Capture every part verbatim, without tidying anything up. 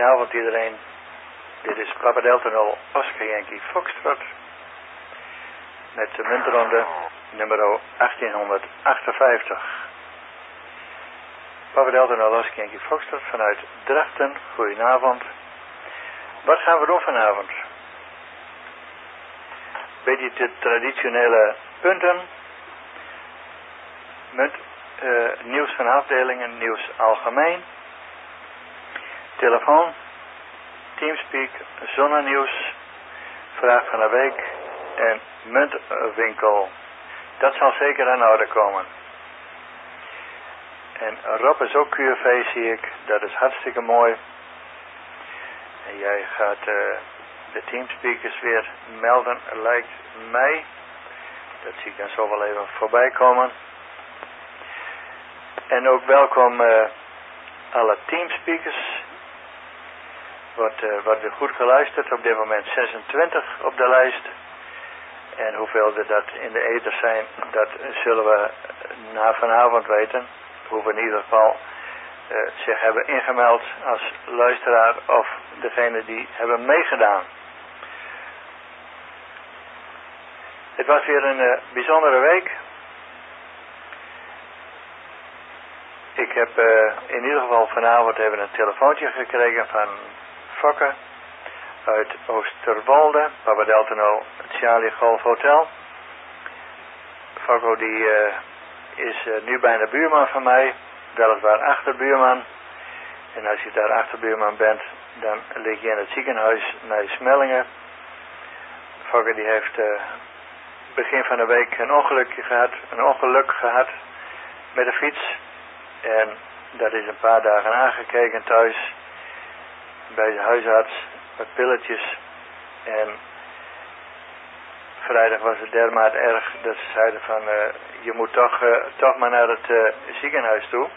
Goedenavond iedereen. Dit is Papa Delta nul Oscar Yankee Foxtrot. Met de muntronde nummer achttienhonderdachtenvijftig. Papa Delta nul Oscar Yankee Foxtrot vanuit Drachten. Goedenavond. Wat gaan we doen vanavond? Beetje de traditionele punten. Munt, uh, nieuws van afdelingen, nieuws algemeen. Telefoon, Teamspeak, zonnenieuws, vraag van de week en muntwinkel. Dat zal zeker aan de orde komen. En Rob is ook Q F V, zie ik. Dat is hartstikke mooi. En jij gaat uh, de Teamspeakers weer melden, lijkt mij. Dat zie ik dan zo wel even voorbij komen. En ook welkom uh, alle Teamspeakers. Wordt, uh, wordt weer goed geluisterd. Op dit moment zesentwintig op de lijst. En hoeveel er dat in de ether zijn, dat zullen we na vanavond weten. Hoeveel in ieder geval uh, zich hebben ingemeld als luisteraar of degene die hebben meegedaan. Het was weer een uh, bijzondere week. Ik heb uh, in ieder geval vanavond even een telefoontje gekregen van Fokke uit Oosterwolde, Papa Delta nul Charlie Golf Hotel. Fokke die uh, is uh, nu bijna buurman van mij, weliswaar achterbuurman. En als je daar achterbuurman bent, dan lig je in het ziekenhuis naar Smellingen. Fokke die heeft uh, begin van de week een ongelukje gehad, een ongeluk gehad met de fiets. En dat is een paar dagen aangekeken thuis bij de huisarts met pilletjes. En vrijdag was het dermate erg dat ze zeiden van uh, je moet toch, uh, toch maar naar het uh, ziekenhuis toe.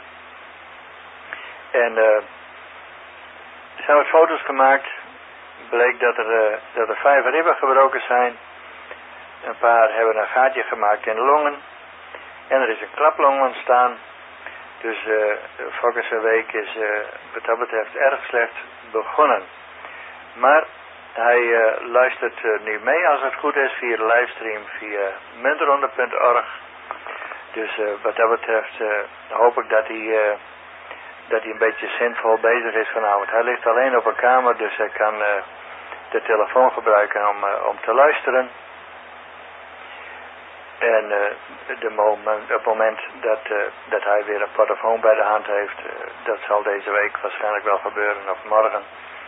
En uh, ze hebben foto's gemaakt. Bleek dat er, uh, dat er vijf ribben gebroken zijn. Een paar hebben een gaatje gemaakt in de longen. En er is een klaplong ontstaan. Dus uh, Fokkers week is uh, wat dat betreft erg slecht begonnen. Maar hij uh, luistert uh, nu mee als het goed is via de livestream via muntronde punt org. Dus uh, wat dat betreft uh, hoop ik dat hij, uh, dat hij een beetje zinvol bezig is vanavond. Hij ligt alleen op een kamer, dus hij kan uh, de telefoon gebruiken om, uh, om te luisteren. En uh, de moment, op het moment dat, uh, dat hij weer een portofoon bij de hand heeft, uh, dat zal deze week waarschijnlijk wel gebeuren of morgen.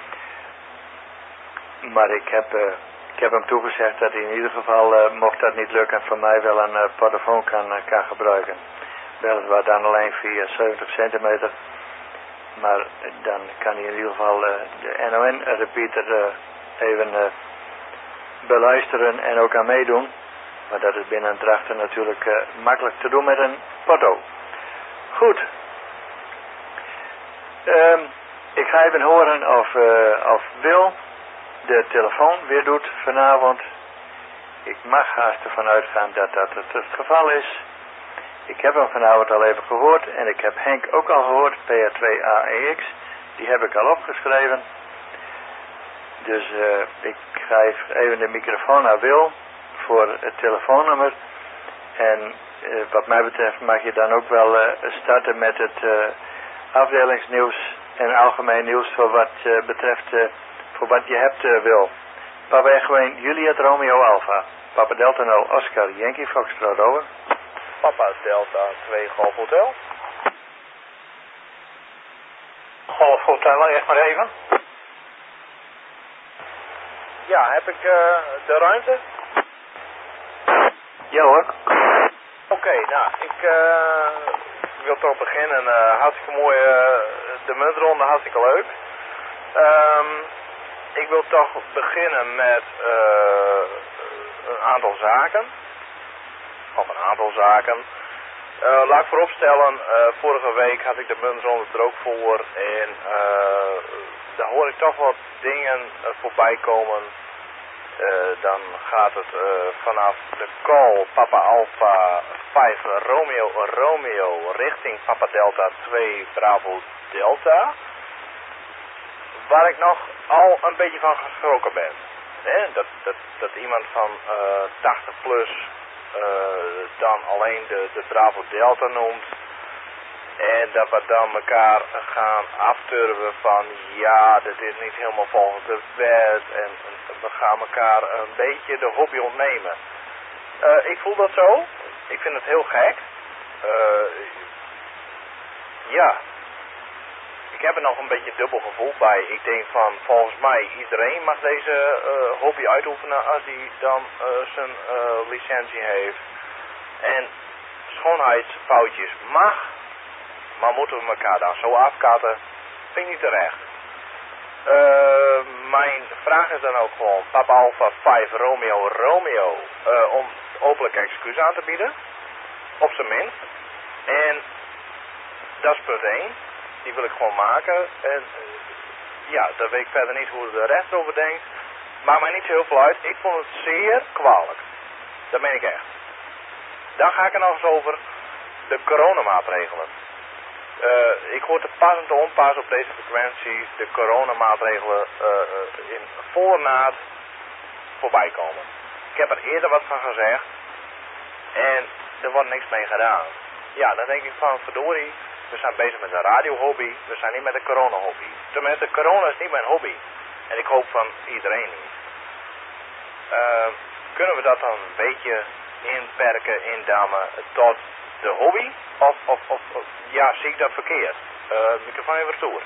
Maar ik heb, uh, ik heb hem toegezegd dat hij in ieder geval, uh, mocht dat niet lukken, van mij wel een uh, portofoon kan, uh, kan gebruiken. Weliswaar dan alleen via zeventig centimeter. Maar uh, dan kan hij in ieder geval uh, de N O N repeater uh, even uh, beluisteren en ook aan meedoen. Maar dat is binnen Drachten natuurlijk uh, makkelijk te doen met een porto. Goed. Um, ik ga even horen of, uh, of Wil de telefoon weer doet vanavond. Ik mag haast ervan uitgaan dat dat het, het geval is. Ik heb hem vanavond al even gehoord. En ik heb Henk ook al gehoord, P R twee A E X. Die heb ik al opgeschreven. Dus uh, ik geef even de microfoon naar Wil voor het telefoonnummer. En uh, wat mij betreft mag je dan ook wel uh, starten met het uh, afdelingsnieuws en algemeen nieuws voor wat uh, betreft uh, voor wat je hebt uh, Wil. Papa Echo één Juliet Romeo Alpha. Papa Delta nul Oscar Yankee Foxtrot over. Papa Delta twee Golf Hotel. Golf Hotel, echt maar even. Ja, heb ik uh, de ruimte? Ja hoor. Oké, okay, nou, ik uh, wil toch beginnen. Uh, hartstikke mooi, uh, de muntronde, hartstikke leuk. Um, ik wil toch beginnen met uh, een aantal zaken. Of een aantal zaken. Uh, laat ik vooropstellen, uh, vorige week had ik de muntronde er ook voor. En uh, daar hoor ik toch wat dingen uh, voorbij komen. Uh, dan gaat het uh, vanaf de call Papa Alpha vijf Romeo Romeo richting Papa Delta twee Bravo Delta. waar ik nog al een beetje van geschrokken ben. Hè? Dat, dat, dat iemand van uh, tachtig plus uh, dan alleen de, de Bravo Delta noemt. En dat we dan elkaar gaan afturven van ja, dit is niet helemaal volgens de wet. En, en we gaan elkaar een beetje de hobby ontnemen. Uh, ik voel dat zo. Ik vind het heel gek. Uh, ja. Ik heb er nog een beetje dubbel gevoel bij. Ik denk van, volgens mij, iedereen mag deze uh, hobby uitoefenen als hij dan uh, zijn uh, licentie heeft. En schoonheidsfoutjes mag, maar moeten we elkaar dan zo afkatten? Vind ik niet terecht. Uh, mijn vraag is dan ook gewoon, Papa Alpha vijf Romeo Romeo, uh, om openlijk excuus aan te bieden. Op zijn minst. En dat is punt één. Die wil ik gewoon maken. En ja, daar weet ik verder niet hoe de rest over denkt. Maakt mij niet zo heel veel uit. Ik vond het zeer kwalijk. Dat meen ik echt. Dan ga ik er nog eens over de coronamaatregelen. Uh, ik hoor te pas en te onpas op deze frequentie de coronamaatregelen uh, uh, in voornaad voorbij komen. Ik heb er eerder wat van gezegd. En er wordt niks mee gedaan. Ja, dan denk ik van verdorie. We zijn bezig met een radiohobby. We zijn niet met een corona-hobby. Tenminste, corona is niet mijn hobby. En ik hoop van iedereen niet. Uh, kunnen we dat dan een beetje inperken, indammen tot de hobby? Of, of, of, of ja, zie ik dat verkeerd? Uh, microfoon even retour.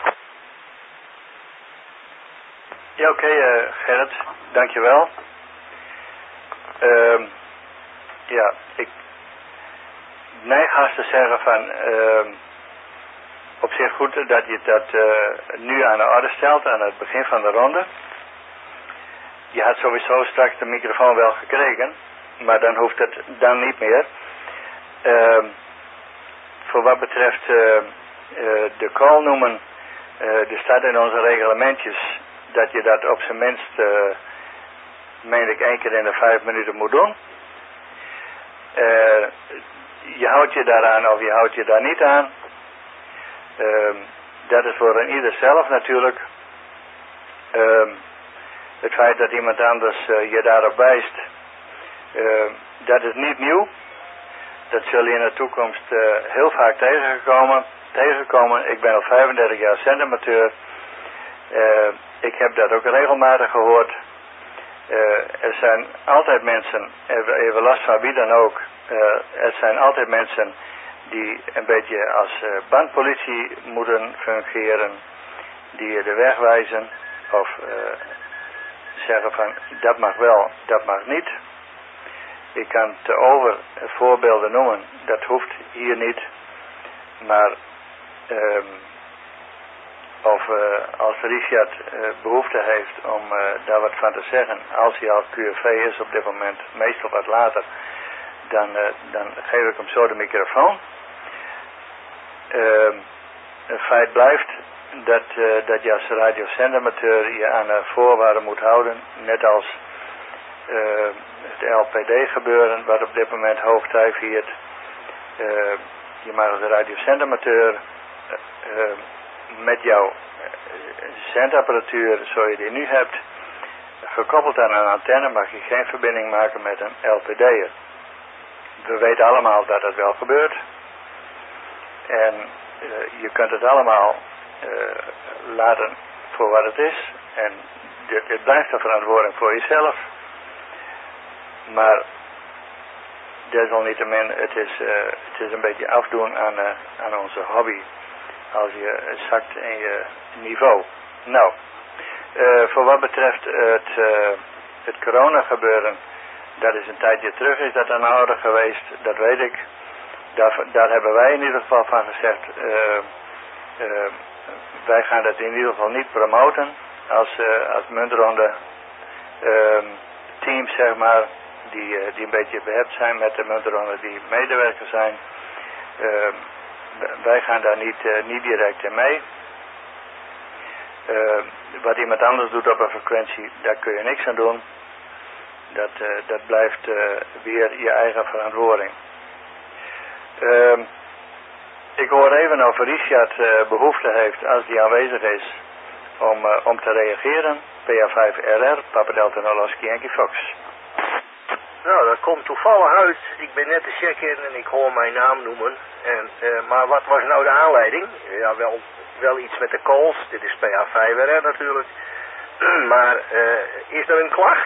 Ja, oké, okay, uh, Gerrit. Dankjewel. Uh, ja, ik neig haast te zeggen van uh, op zich goed dat je dat uh, nu aan de orde stelt aan het begin van de ronde. Je had sowieso straks de microfoon wel gekregen, maar dan hoeft het dan niet meer. Uh, voor wat betreft uh, uh, de call noemen, uh, er staat in onze reglementjes dat je dat op zijn minst, uh, meen ik, één keer in de vijf minuten moet doen. Uh, je houdt je daaraan of je houdt je daar niet aan. Uh, dat is voor een ieder zelf natuurlijk. Uh, het feit dat iemand anders uh, je daarop wijst, uh, dat is niet nieuw. Dat zul je in de toekomst uh, heel vaak tegenkomen. tegenkomen. Ik ben al vijfendertig jaar zendamateur. Uh, ik heb dat ook regelmatig gehoord. Uh, er zijn altijd mensen, even, even last van wie dan ook. Uh, er zijn altijd mensen die een beetje als uh, bandpolitie moeten fungeren. Die je de weg wijzen. Of uh, zeggen van dat mag wel, dat mag niet. Ik kan te over voorbeelden noemen. Dat hoeft hier niet. Maar um, of uh, als Richard uh, behoefte heeft om uh, daar wat van te zeggen, als hij al Q V is op dit moment, meestal wat later, dan, uh, dan geef ik hem zo de microfoon. Uh, het feit blijft dat, uh, dat je als radiozendamateur je aan de voorwaarden moet houden, net als uh, het L P D gebeuren, wat op dit moment hoogtij viert. Uh, je mag als radiozendamateur uh, uh, met jouw zendapparatuur, zoals je die nu hebt, gekoppeld aan een antenne, mag je geen verbinding maken met een L P D'er. We weten allemaal dat dat wel gebeurt. En uh, je kunt het allemaal uh, laten voor wat het is. En dit, dit blijft een verantwoording voor jezelf. Maar desalniettemin, het is, uh, het is een beetje afdoen aan, uh, aan onze hobby. Als je zakt in je niveau. Nou, uh, voor wat betreft het, uh, het corona gebeuren, dat is een tijdje terug, is dat aan de orde geweest, dat weet ik. Daar, daar hebben wij in ieder geval van gezegd, uh, uh, wij gaan dat in ieder geval niet promoten als, uh, als muntronde uh, teams, zeg maar, die, uh, die een beetje behept zijn met de muntronde die medewerkers zijn. Uh, wij gaan daar niet, uh, niet direct in mee. Uh, wat iemand anders doet op een frequentie, daar kun je niks aan doen. Dat, uh, dat blijft uh, weer je eigen verantwoording. Uh, ik hoor even of Richard uh, behoefte heeft, als die aanwezig is, om, uh, om te reageren. P A vijf R R, Papa Delta Noloski Yankee Fox. Nou, dat komt toevallig uit. Ik ben net te checken en ik hoor mijn naam noemen. En, uh, maar wat was nou de aanleiding? Ja, wel, wel iets met de calls. Dit is P A vijf R R natuurlijk. Maar uh, is er een klacht?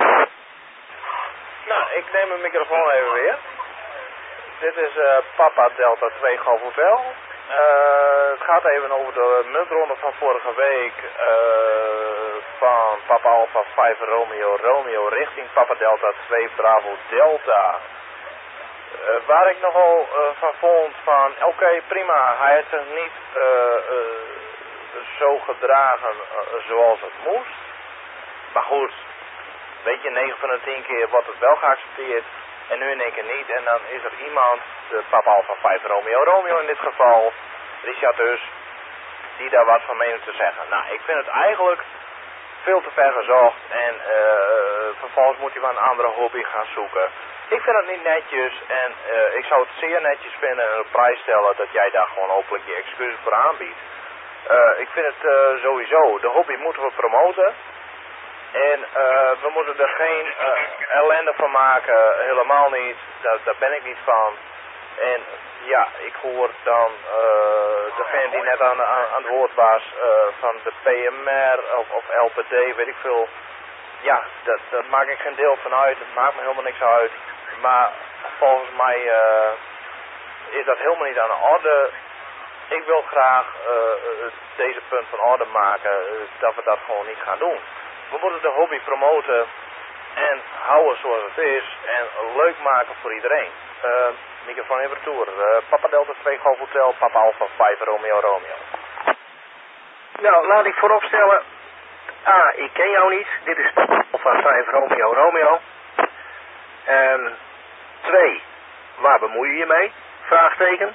Nou, ik neem mijn microfoon even weer. Dit is uh, Papa Delta twee Golf Hotel. Uh, het gaat even over de muntronde van vorige week uh, van Papa Alpha vijf Romeo Romeo richting Papa Delta twee Bravo Delta. Uh, waar ik nogal uh, van vond van oké okay, prima, hij heeft zich niet uh, uh, zo gedragen uh, zoals het moest. Maar goed, weet je, negen van de tien keer wordt het wel geaccepteerd en nu in één keer niet. En dan is er iemand, de Papa Alpha vijf Romeo Romeo in dit geval, Richard dus, die daar wat van meent te zeggen. Nou, ik vind het eigenlijk veel te ver gezocht en uh, vervolgens moet hij wel een andere hobby gaan zoeken. Ik vind het niet netjes en uh, ik zou het zeer netjes vinden en op prijs stellen dat jij daar gewoon hopelijk je excuses voor aanbiedt. Uh, ik vind het uh, sowieso, de hobby moeten we promoten. En uh, we moeten er geen uh, ellende van maken, helemaal niet, daar, daar ben ik niet van. En ja, ik hoor dan uh, degene die net aan, aan, aan het woord was uh, van de P M R of, of L P D, weet ik veel. Ja, dat, dat maak ik geen deel van uit, het maakt me helemaal niks uit. Maar volgens mij uh, is dat helemaal niet aan de orde. Ik wil graag uh, deze punt van orde maken, uh, dat we dat gewoon niet gaan doen. We moeten de hobby promoten en houden zoals het is en leuk maken voor iedereen. Uh, microfoon in retour. Uh, Papa Delta twee Golf Hotel, Papa Alpha vijf Romeo Romeo. Nou, laat ik vooropstellen. A, ik ken jou niet. Dit is Papa Alpha vijf Romeo Romeo. En twee, waar bemoei je je mee? Vraagteken.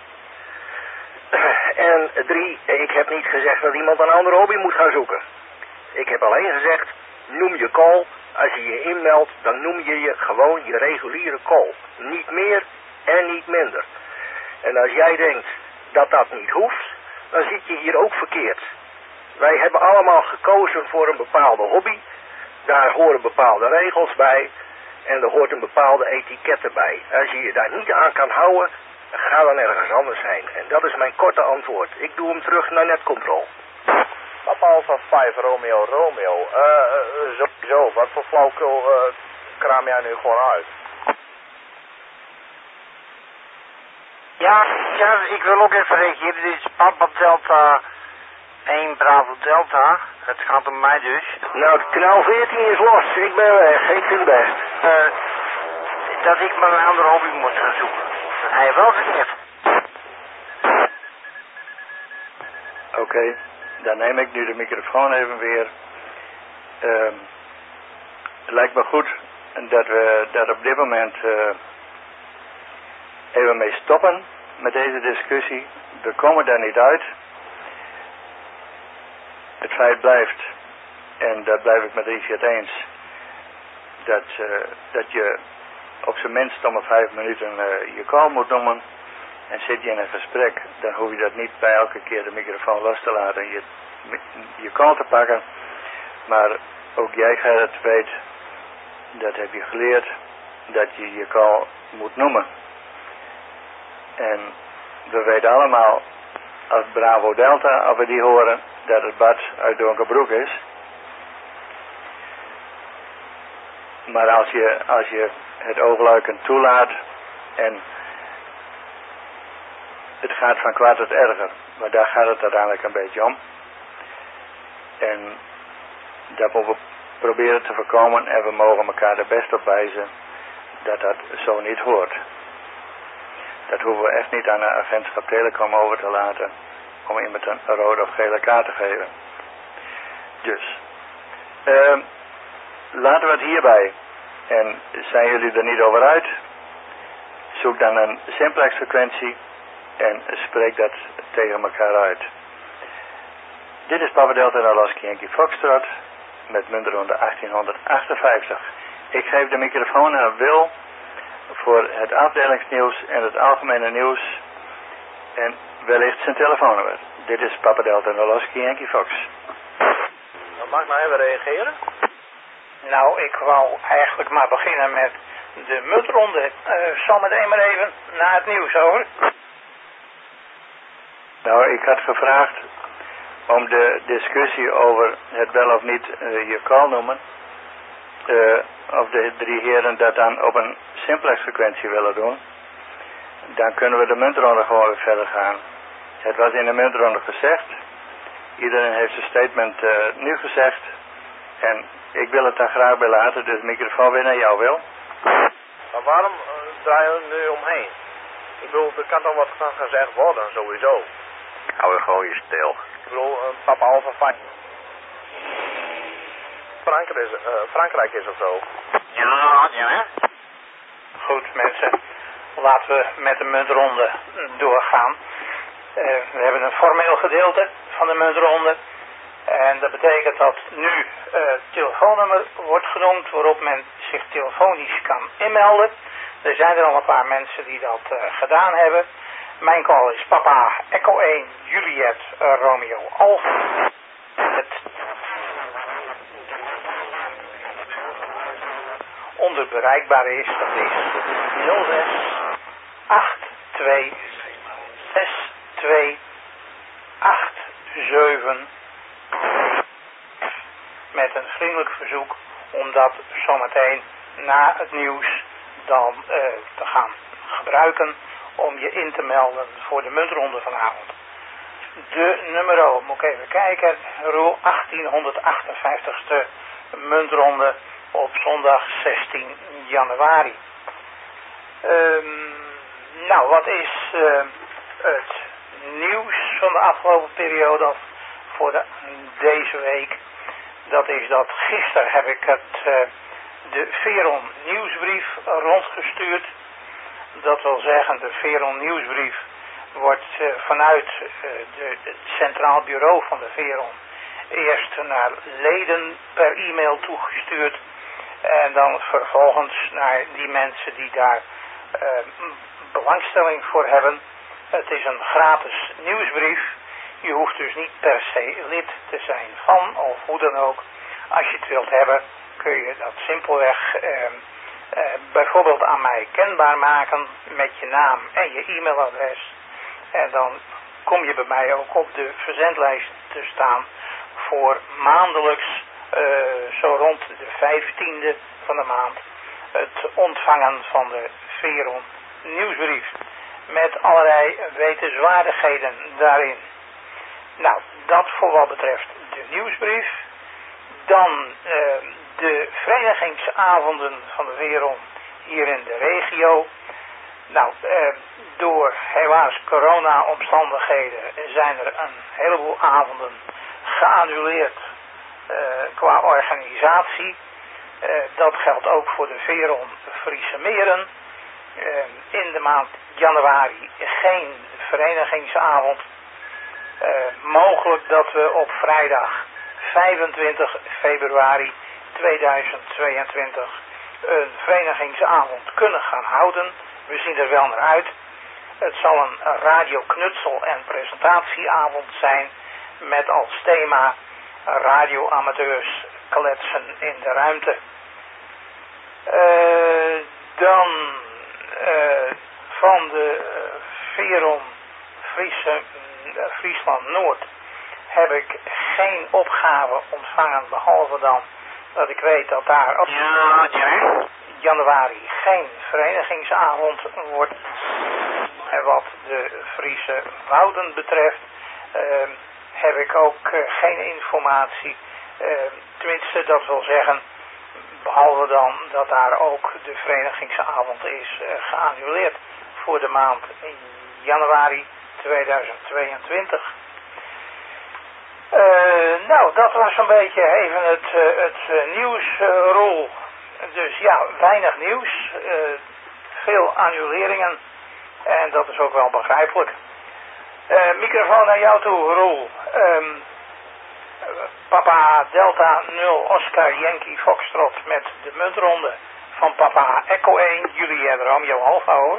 En drie, ik heb niet gezegd dat iemand een andere hobby moet gaan zoeken. Ik heb alleen gezegd, noem je call. Als je je inmeldt, dan noem je je gewoon je reguliere call. Niet meer en niet minder. En als jij denkt dat dat niet hoeft, dan zit je hier ook verkeerd. Wij hebben allemaal gekozen voor een bepaalde hobby. Daar horen bepaalde regels bij. En er hoort een bepaalde etiket erbij. Als je je daar niet aan kan houden, ga dan ergens anders heen. En dat is mijn korte antwoord. Ik doe hem terug naar netcontrol. Papa Alpha vijf Romeo Romeo. Uh, uh, sowieso, wat voor flauwkul uh, kraam jij nu gewoon uit? Ja, ja, ik wil ook even reageren. Dit is Papa Delta één Bravo Delta. Het gaat om mij dus. Nou, kanaal veertien is los. Ik ben weg. Ik vind het best. Uh, dat ik maar een andere hobby moet gaan zoeken. Dat hij wel gezegd. Oké, okay, dan neem ik nu de microfoon even weer. Uh, het lijkt me goed dat we daar op dit moment uh, even mee stoppen met deze discussie. We komen daar niet uit. Het feit blijft, en daar blijf ik met Richard eens, dat, uh, dat je op zijn minst om een vijf minuten uh, je call moet noemen. En zit je in een gesprek, dan hoef je dat niet bij elke keer de microfoon los te laten. Je, je call te pakken, maar ook jij Gerrit weet, dat heb je geleerd, dat je je call moet noemen. En we weten allemaal, als Bravo Delta, als we die horen, dat het Bart uit Donkerbroek is. Maar als je, als je het oogluikend toelaat en het gaat van kwaad tot erger, maar daar gaat het uiteindelijk een beetje om. En dat moeten we proberen te voorkomen en we mogen elkaar er best op wijzen dat dat zo niet hoort. Dat hoeven we echt niet aan een agentschap Telecom over te laten om iemand een rode of gele kaart te geven. Dus, uh, laten we het hierbij. En zijn jullie er niet over uit? Zoek dan een simplex frequentie en spreek dat tegen elkaar uit. Dit is Papa Delta Noloski Yankee Foxtrot met muntronde achttienhonderdachtenvijftig. Ik geef de microfoon aan Wil voor het afdelingsnieuws en het algemene nieuws en wellicht zijn telefoonnummer. Dit is Papa Delta Noloski Yankee Fox. mag ik nou even reageren? Nou, ik wou eigenlijk maar beginnen met de muntronde. Uh, zometeen maar even na het nieuws, hoor. Nou, ik had gevraagd om de discussie over het wel of niet uh, je call noemen. Uh, of de drie heren dat dan op een simplex frequentie willen doen. Dan kunnen we de muntronde gewoon weer verder gaan. Het was in de muntronde gezegd. Iedereen heeft zijn statement uh, nu gezegd. En ik wil het daar graag bij laten, dus de microfoon weer naar jou wil. Maar waarom uh, draaien we nu omheen? Ik bedoel, er kan toch wat van gezegd worden, sowieso. Hou je gewoon je stil. Ik bedoel, uh, papa Alpha Fight. Frankrijk is, uh, Frankrijk is of zo. Ja, ja. Goed, mensen. Laten we met de muntronde doorgaan. Uh, we hebben een formeel gedeelte van de muntronde. En dat betekent dat nu uh, het telefoonnummer wordt genoemd waarop men zich telefonisch kan inmelden. Er zijn er al een paar mensen die dat uh, gedaan hebben. Mijn call is Papa Echo één Juliet uh, Romeo Alpha. Het onder bereikbaar is, dat is nul zes acht twee zes twee acht zeven. Met een vriendelijk verzoek om dat zometeen na het nieuws dan uh, te gaan gebruiken om je in te melden voor de muntronde vanavond. De nummer, moet ik even kijken, Roel achttienhonderdachtenvijftigste muntronde op zondag zestien januari. Um, nou, wat is uh, het nieuws van de afgelopen periode of voor de, deze week? Dat is dat gisteren heb ik het, uh, de Veron nieuwsbrief rondgestuurd. Dat wil zeggen, de Veron nieuwsbrief wordt uh, vanuit uh, de, het Centraal Bureau van de Veron eerst naar leden per e-mail toegestuurd. En dan vervolgens naar die mensen die daar uh, belangstelling voor hebben. Het is een gratis nieuwsbrief. Je hoeft dus niet per se lid te zijn van, of hoe dan ook. Als je het wilt hebben, kun je dat simpelweg eh, eh, bijvoorbeeld aan mij kenbaar maken met je naam en je e-mailadres. En dan kom je bij mij ook op de verzendlijst te staan voor maandelijks, uh, zo rond de vijftiende van de maand, het ontvangen van de Veron nieuwsbrief. Met allerlei wetenswaardigheden daarin. Nou, dat voor wat betreft de nieuwsbrief. Dan uh, de verenigingsavonden van de Veron hier in de regio. Nou, uh, door helaas corona-omstandigheden zijn er een heleboel avonden geannuleerd uh, qua organisatie. Uh, dat geldt ook voor de Veron Friese Meren. Uh, in de maand januari geen verenigingsavond. Uh, mogelijk dat we op vrijdag vijfentwintig februari tweeduizend tweeëntwintig een verenigingsavond kunnen gaan houden. We zien er wel naar uit. Het zal een radioknutsel- en presentatieavond zijn met als thema radioamateurs kletsen in de ruimte. Uh, dan uh, van de uh, Veron Friese, uh, Friesland Noord heb ik geen opgave ontvangen, behalve dan dat ik weet dat daar op Ja, ja. januari geen verenigingsavond wordt. En wat de Friese Wouden betreft uh, heb ik ook uh, geen informatie. Uh, tenminste, dat wil zeggen, behalve dan dat daar ook de verenigingsavond is uh, geannuleerd voor de maand januari tweeduizend tweeëntwintig. Uh, nou, dat was een beetje even het, uh, het uh, nieuwsrol. Uh, dus ja, weinig nieuws. Uh, veel annuleringen. En dat is ook wel begrijpelijk. Uh, microfoon naar jou toe, Roel. Um, Papa Delta nul Oscar Yankee Foxtrot met de muntronde van Papa Echo één Juliet Romeo Alpha, hoor.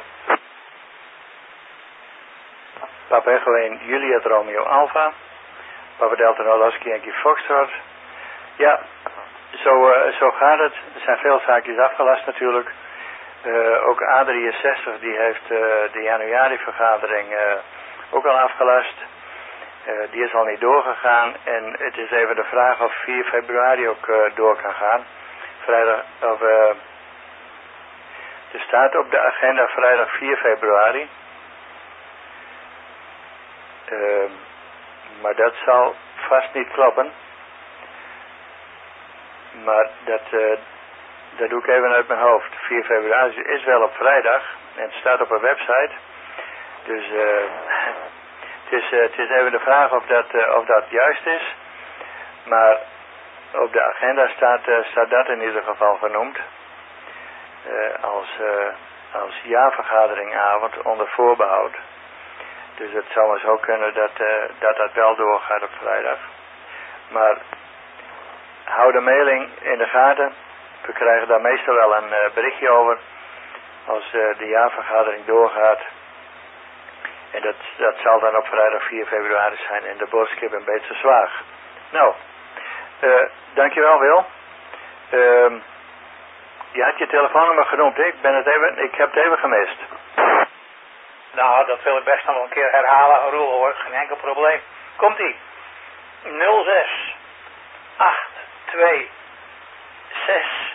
Papa Echo één Juliet Romeo Alpha. Papa Delta nul Oscar Yankee Foxtrot. Ja, zo, uh, zo gaat het. Er zijn veel zaakjes afgelast natuurlijk. Uh, ook A drieënzestig die heeft uh, de januari-vergadering uh, ook al afgelast. Uh, die is al niet doorgegaan en het is even de vraag of vier februari ook uh, door kan gaan. Vrijdag, of, uh, er staat op de agenda vrijdag vier februari. Uh, maar dat zal vast niet kloppen. Maar dat, uh, dat doe ik even uit mijn hoofd. vier februari is wel op vrijdag en het staat op een website. Dus uh, het, is, uh, het is even de vraag of dat, uh, of dat juist is. Maar op de agenda staat, uh, staat dat in ieder geval genoemd. Uh, als, uh, als jaarvergaderingavond onder voorbehoud. Dus het zou maar zo kunnen dat, uh, dat dat wel doorgaat op vrijdag. Maar hou de mailing in de gaten. We krijgen daar meestal wel een uh, berichtje over. Als uh, de jaarvergadering doorgaat. En dat, dat zal dan op vrijdag vier februari zijn in de Boskip in Beetse Zwaag. Nou, uh, dankjewel Wil. Uh, je had je telefoonnummer genoemd. Ik, ben het even, ik heb het even gemist. Nou, dat wil ik best nog wel een keer herhalen, Roel hoor. Geen enkel probleem. Komt-ie. nul zes acht twee zes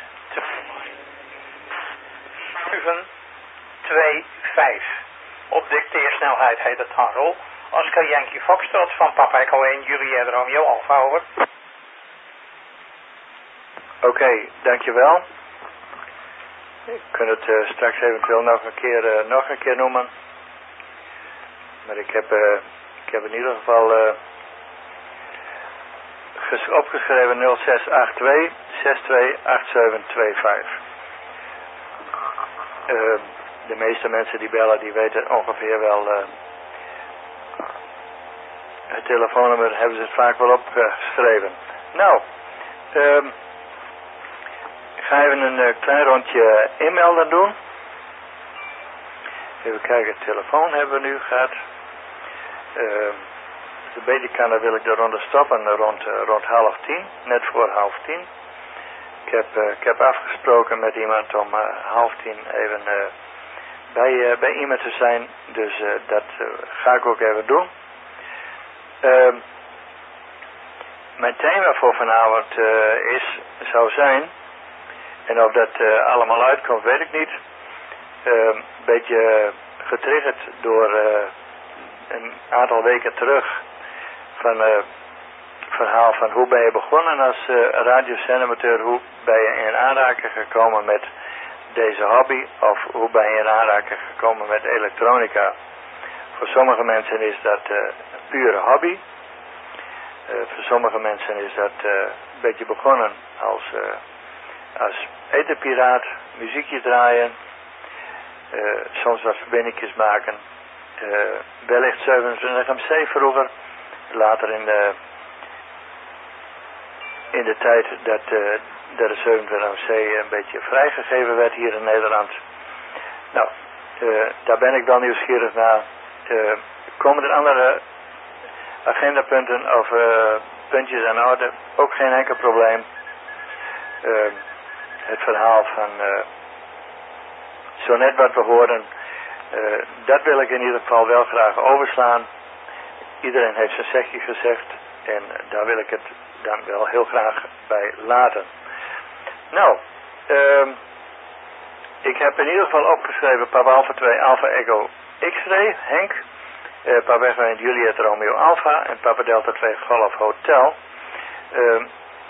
zeven twee vijf. Op dicteersnelheid heet het dan, Roel. Oscar Yankee Foxtrot van Papa Echo één, Juliet Romeo Alpha, over. Oké, okay, dankjewel. Ik kan het uh, straks eventueel nog een keer, uh, nog een keer noemen. Maar ik heb, uh, ik heb in ieder geval uh, ges- opgeschreven nul zes acht twee zes twee acht zeven twee vijf. Uh, de meeste mensen die bellen, die weten ongeveer wel... Uh, het telefoonnummer hebben ze het vaak wel opgeschreven. Nou, uh, ik ga even een uh, klein rondje inmelden doen. Even kijken, telefoon hebben we nu gehad. Uh, als het beter kan, dan wil ik de ronde stoppen rond, uh, rond half tien, net voor half tien. Ik heb, uh, ik heb afgesproken met iemand om uh, half tien even uh, bij, uh, bij iemand te zijn, dus uh, dat uh, ga ik ook even doen. Uh, mijn thema voor vanavond uh, is, zou zijn, en of dat uh, allemaal uitkomt weet ik niet, uh, een beetje getriggerd door uh, een aantal weken terug van het uh, verhaal van hoe ben je begonnen als uh, radiozendamateur, hoe ben je in aanraking gekomen met deze hobby of hoe ben je in aanraking gekomen met elektronica. Voor sommige mensen is dat uh, een pure hobby. Uh, voor sommige mensen is dat uh, een beetje begonnen als, uh, als etenpiraat, muziekje draaien, uh, soms wat verbindingjes maken. Uh, wellicht zevenentwintig M C vroeger, later in de, in de tijd dat, uh, dat de zevenentwintig M C een beetje vrijgegeven werd hier in Nederland. Nou, uh, daar ben ik wel nieuwsgierig naar. Uh, komen er andere agendapunten of uh, puntjes aan orde? Ook geen enkel probleem. Uh, het verhaal van uh, zo net wat we hoorden, uh, dat wil ik in ieder geval wel graag overslaan. Iedereen heeft zijn zegje gezegd en daar wil ik het dan wel heel graag bij laten. Nou, uh, ik heb in ieder geval opgeschreven Papa Alpha twee Alpha Echo X-ray, Henk, uh, Papa Echo één Juliet Romeo Alpha en Papa Delta twee Golf Hotel. Uh,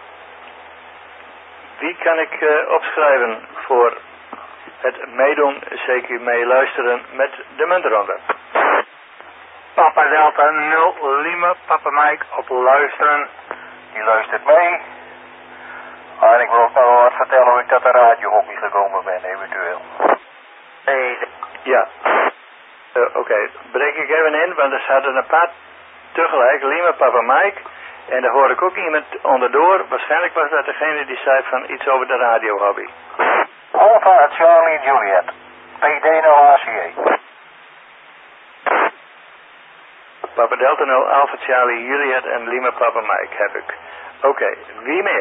wie kan ik uh, opschrijven voor het meedoen, zeker meeluisteren met de muntronde? Papa Delta nul Lima, Papa Mike op luisteren. Die luistert mee. En ik wil ook nog wel wat vertellen hoe ik tot de radiohobby gekomen ben, eventueel. Hey. Ja. Uh, Oké, okay. Breek ik even in, want er zaten een paar tegelijk, Lima, Papa Mike. En daar hoor ik ook iemand onderdoor. Waarschijnlijk was dat degene die zei van iets over de radiohobby. Alpha Charlie Juliet. P D nul A C E. Papa Delta nul, Alpha Charlie, Juliet en Lima Papa Mike heb ik. Oké, okay. Wie meer?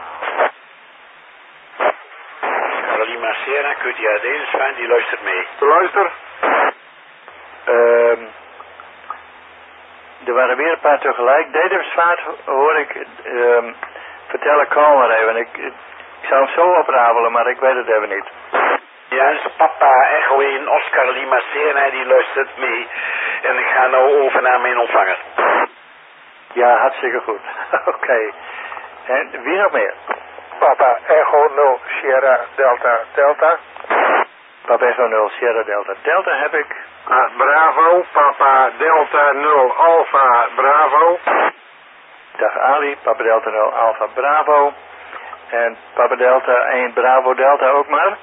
Carolina Sierra, Q T A Denswijn, die luistert mee. Luister. Um, er waren weer een paar tegelijk. Dedemsvaart hoor ik um, vertellen, call maar even. Ik, ik zou hem zo oprabelen, maar ik weet het even niet. Ja, is papa Echo in Oscar Lima Sierra, die luistert mee. En ik ga nou over naar mijn ontvanger. Ja, hartstikke goed. Oké. Okay. En wie nog meer? Papa Echo nul Sierra Delta Delta. Papa Echo nul Sierra Delta Delta heb ik. Ah, Bravo, Papa Delta nul Alpha Bravo. Dag Ali, Papa Delta nul Alpha Bravo. En Papa Delta één Bravo Delta ook maar.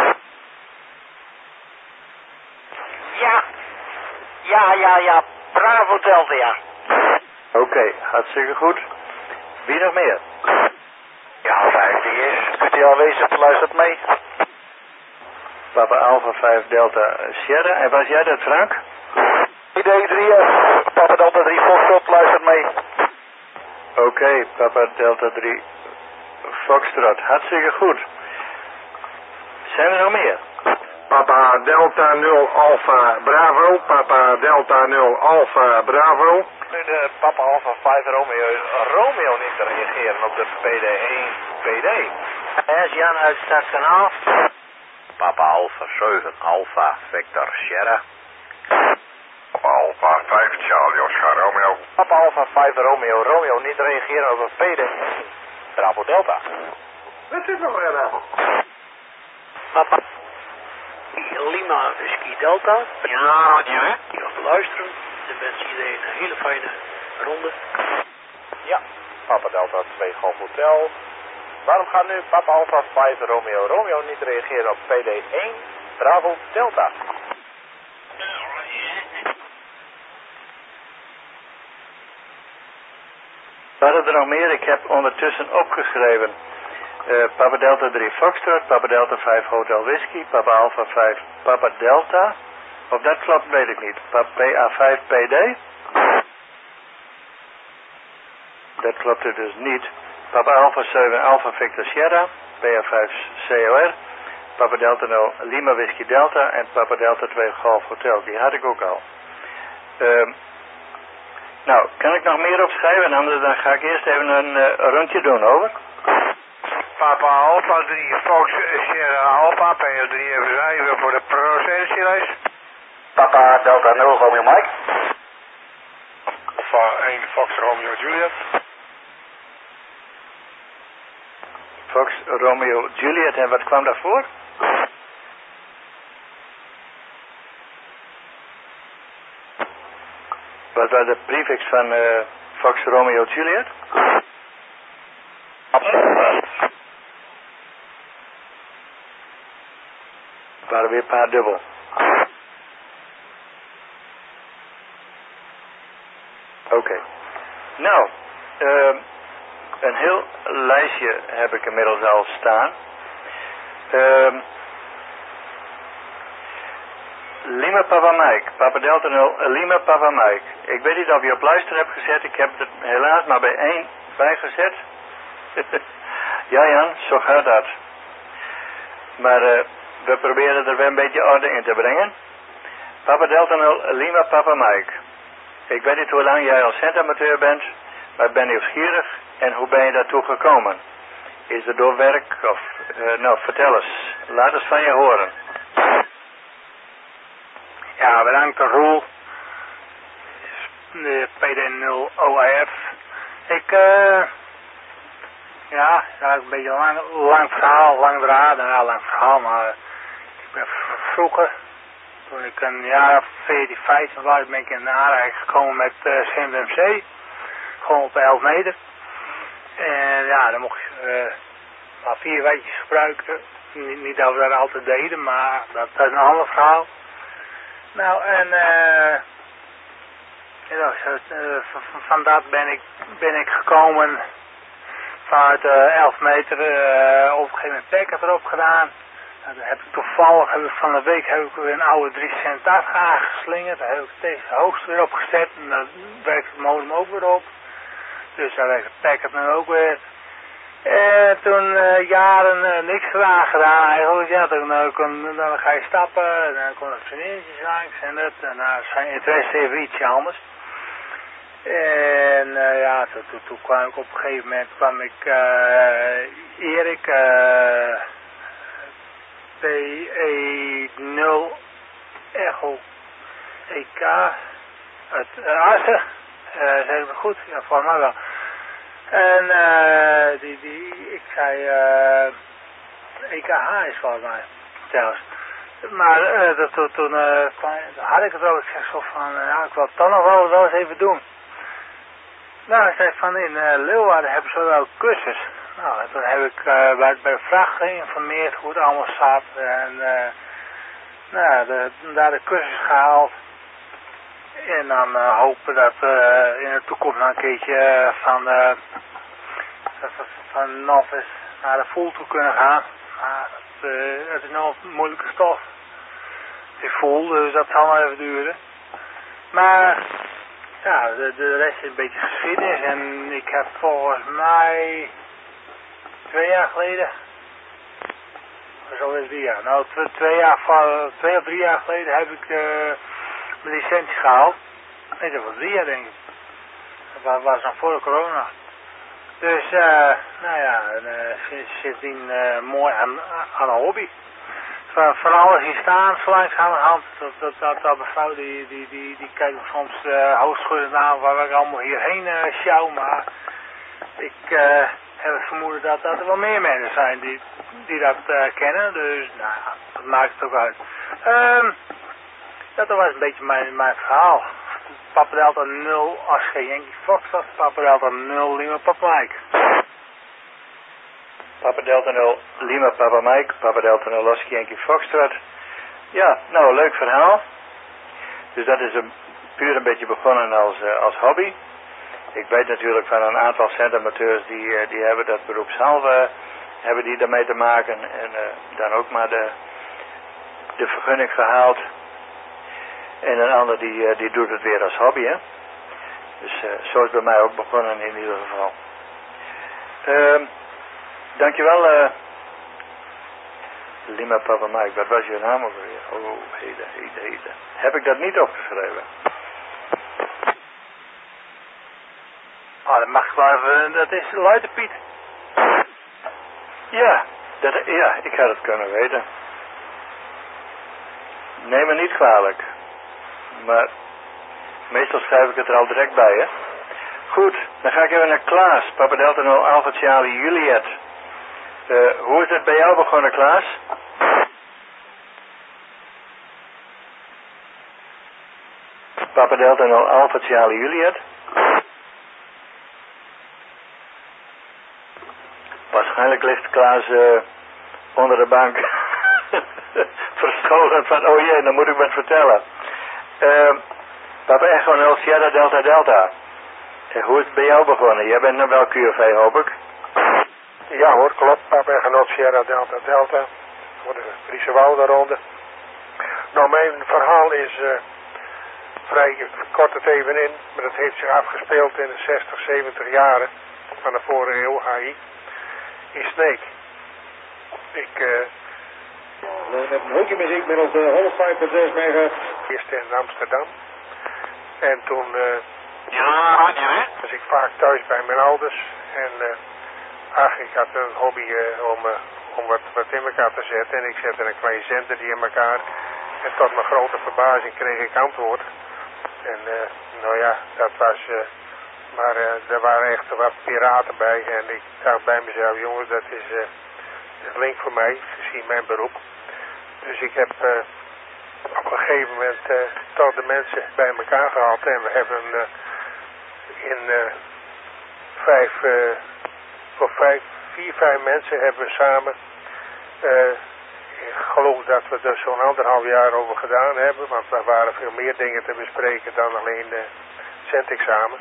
Ja. Ja, ja, ja. Bravo Delta, ja. Oké, okay, hartstikke goed. Wie nog meer? Ja, vijf D S. Kunt u aanwezig, luistert mee. Papa Alpha vijf Delta Sierra. En was jij dat, Frank? I D drie F. Papa Delta drie Foxtrot, luistert mee. Oké, okay, Papa Delta drie Foxtrot. Hartstikke goed. Zijn er nog meer? Papa Delta nul Alpha Bravo, Papa Delta nul Alpha Bravo. Nu de Papa Alpha vijf Romeo, Romeo niet te reageren op de P D één P D. S Jan uit Stadskanaal. Papa Alpha zeven Alpha Vector Sierra. Papa Alpha vijf Charlie Oscar Romeo. Papa Alpha vijf Romeo, Romeo niet reageren op de P D één Bravo Delta. Wat is nog weer aan? Papa Lima Whisky Delta. Ja, Roger, hè? Die gaat luisteren. Dan wens iedereen een hele fijne ronde. Ja, Papa Delta twee Golf Hotel. Waarom gaat nu Papa Alpha vijf Romeo Romeo niet reageren op P D één Bravo Delta? Waren er nog meer? Ik heb ondertussen opgeschreven. Uh, Papa Delta drie Foxtrot, Papa Delta vijf Hotel Whisky, Papa Alpha vijf Papa Delta. Of dat klopt, weet ik niet. P A vijf P D. Dat klopt er dus niet. Papa Alpha zeven Alpha Victor Sierra, P A vijf C O R, Papa Delta nul Lima Whisky Delta en Papa Delta twee Golf Hotel. Die had ik ook al. Uh, nou, kan ik nog meer opschrijven? Anders dan ga ik eerst even een uh, rondje doen, over. Papa Alpha drie Fox Sierra Alpha P O drie vijf voor de procentielijst. Papa Delta nul Romeo Mike. Alpha één Fox Romeo Juliet. Fox Romeo Juliet, en wat kwam daarvoor? Wat was de prefix van uh, Fox Romeo Juliet? Het waren weer een paar dubbel. Oké. Okay. Nou, uh, een heel lijstje heb ik inmiddels al staan. Uh, Lima Papa Mike, Papa Delta nul, Lima Papa Mike. Ik weet niet of je op luister hebt gezet, ik heb het helaas maar bij één bijgezet. Ja Jan, zo gaat dat. Maar uh, we proberen er weer een beetje orde in te brengen. Papa Delta nul, Lima Papa Mike. Ik weet niet hoe lang jij als centamateur bent, maar ik ben nieuwsgierig. En hoe ben je daartoe gekomen? Is het door werk of... Uh, nou, vertel eens. Laat eens van je horen. Ja, bedankt Roel. De P D nul O A F. Ik, eh... Uh, ja, ja, een beetje een lang, lang verhaal, lang draad. Nou, lang verhaal, maar... Ik ben vroeger... Toen ik een jaar of veertien, vijftien was, ben ik in aanraking gekomen met uh, C M M C. Gewoon op elf meter. En ja, dan mocht je uh, maar vier weetjes gebruiken. Niet, niet dat we dat altijd deden, maar dat, dat is een ander verhaal. Nou, en uh, ja, uh, van, van dat ben ik, ben ik gekomen vanuit uh, elf meter. Uh, op een gegeven moment packet erop gedaan. Nou, daar heb ik toevallig, heb ik van de week heb ik weer een oude drie cent af aangeslingerd. Daar heb ik deze hoogste weer opgezet en dan werkt het modem ook weer op. Dus daar werkt het packet nu ook weer. En toen uh, jaren uh, niks gedaan, gedaan eigenlijk. Ja, toen uh, kon, dan ga je stappen en dan kon het vriendinnetjes langs en dat. En dan zijn interesse even iets anders. En uh, ja, toen, toen, toen kwam ik op een gegeven moment, kwam ik uh, Erik, uh, P E nul Echo E K uit uh, Assen. Uh, zeg ik het goed? Ja, volgens mij wel. En uh, die, die, ik zei, uh, E K H is volgens mij, zelfs. Maar uh, dat, toen, toen uh, had ik het ook, ik zeg zo van, uh, ja, ik wil het dan nog wel, wel eens even doen. Nou, ik zei van, in uh, Leeuwarden hebben ze wel cursus. Nou, en toen heb ik uh, bij, bij de vracht geïnformeerd hoe het allemaal zat. En uh, nou, de, daar de cursus gehaald. En dan uh, hopen dat uh, in de toekomst nog een keertje uh, van, uh, van novice naar de full toe kunnen gaan. Maar het, uh, het is nog een moeilijke stof. Die full, dus dat zal nog even duren. Maar ja, de, de rest is een beetje geschiedenis. En ik heb volgens mij twee jaar geleden, zo is drie jaar, nou twee, twee, jaar, twee of drie jaar geleden heb ik uh, mijn licentie gehaald. Nee, dat was drie jaar denk ik. Dat was dan voor de corona. Dus, uh, nou ja, uh, sindsdien uh, mooi aan, aan een hobby. Van, van alles hier staan, zo langs aan de hand. Dat, dat, dat, dat mevrouw die, die, die, die kijkt me soms uh, hoofdschuddend aan waar ik allemaal hierheen uh, sjouw. Maar ik uh, heb het vermoeden dat, dat er wel meer mensen zijn die, die dat uh, kennen. Dus, nou ja, dat maakt het ook uit. Um, dat was een beetje mijn, mijn verhaal. Papa Delta nul, Oscar Yankee Foxtrot, Papa Delta nul, Lima Papa Mike. Papa Delta nul, Lima Papa Mike, Papa Delta nul, Oscar Yankee Foxtrot. Ja, nou, leuk verhaal. Dus dat is een, puur een beetje begonnen als, uh, als hobby. Ik weet natuurlijk van een aantal centamateurs die, uh, die hebben dat beroepshalve, hebben die daarmee te maken. En uh, dan ook maar de, de vergunning gehaald. En een ander die, uh, die doet het weer als hobby, hè. Dus uh, zo is het bij mij ook begonnen in ieder geval. Uh, dankjewel, uh, Lima Papa Mike. Wat was je naam ook weer? Oh, heden, heden, heden. Heb ik dat niet opgeschreven? Oh, dat mag wel even, dat is Luiten Piet. Ja, dat, ja, ik had het kunnen weten. Neem me niet kwalijk. Maar meestal schrijf ik het er al direct bij, hè. Goed, dan ga ik even naar Klaas. Papa Delta nul Alpha Charlie Juliet. Uh, hoe is het bij jou begonnen, Klaas? Papa Delta nul Alpha Charlie Juliet. Waarschijnlijk ligt Klaas uh, onder de bank. Verscholen van, oh jee, dan moet ik wat vertellen. Uh, Papa Echo nul Sierra Delta Delta. Uh, hoe is het bij jou begonnen? Jij bent nog wel Q V, hoop ik? Ja hoor, klopt. Papa Echo nul Sierra Delta Delta. Voor de Friese Wouderronde. Nou, mijn verhaal is uh, vrij kort het even in. Maar dat heeft zich afgespeeld in de zestig, zeventig jaren van de vorige eeuw, H I. In Sneek. Ik... Uh, met een hoekje muziek middels de honderdvijf komma zes mega. Eerst in Amsterdam. En toen uh, ja, ja, was ik vaak thuis bij mijn ouders. En uh, ach, ik had een hobby uh, om, uh, om wat, wat in elkaar te zetten. En ik zette een klein zender die in elkaar. En tot mijn grote verbazing kreeg ik antwoord. En uh, nou ja, dat was... Uh, maar uh, er waren echt wat piraten bij. En ik dacht bij mezelf, jongens, dat is... Uh, Het link voor mij, gezien mijn beroep. Dus ik heb uh, op een gegeven moment uh, toch de mensen bij elkaar gehaald. En we hebben uh, in uh, vijf, uh, voor vijf, vier, vijf mensen hebben we samen, uh, ik geloof dat we er zo'n anderhalf jaar over gedaan hebben. Want er waren veel meer dingen te bespreken dan alleen de centexamen.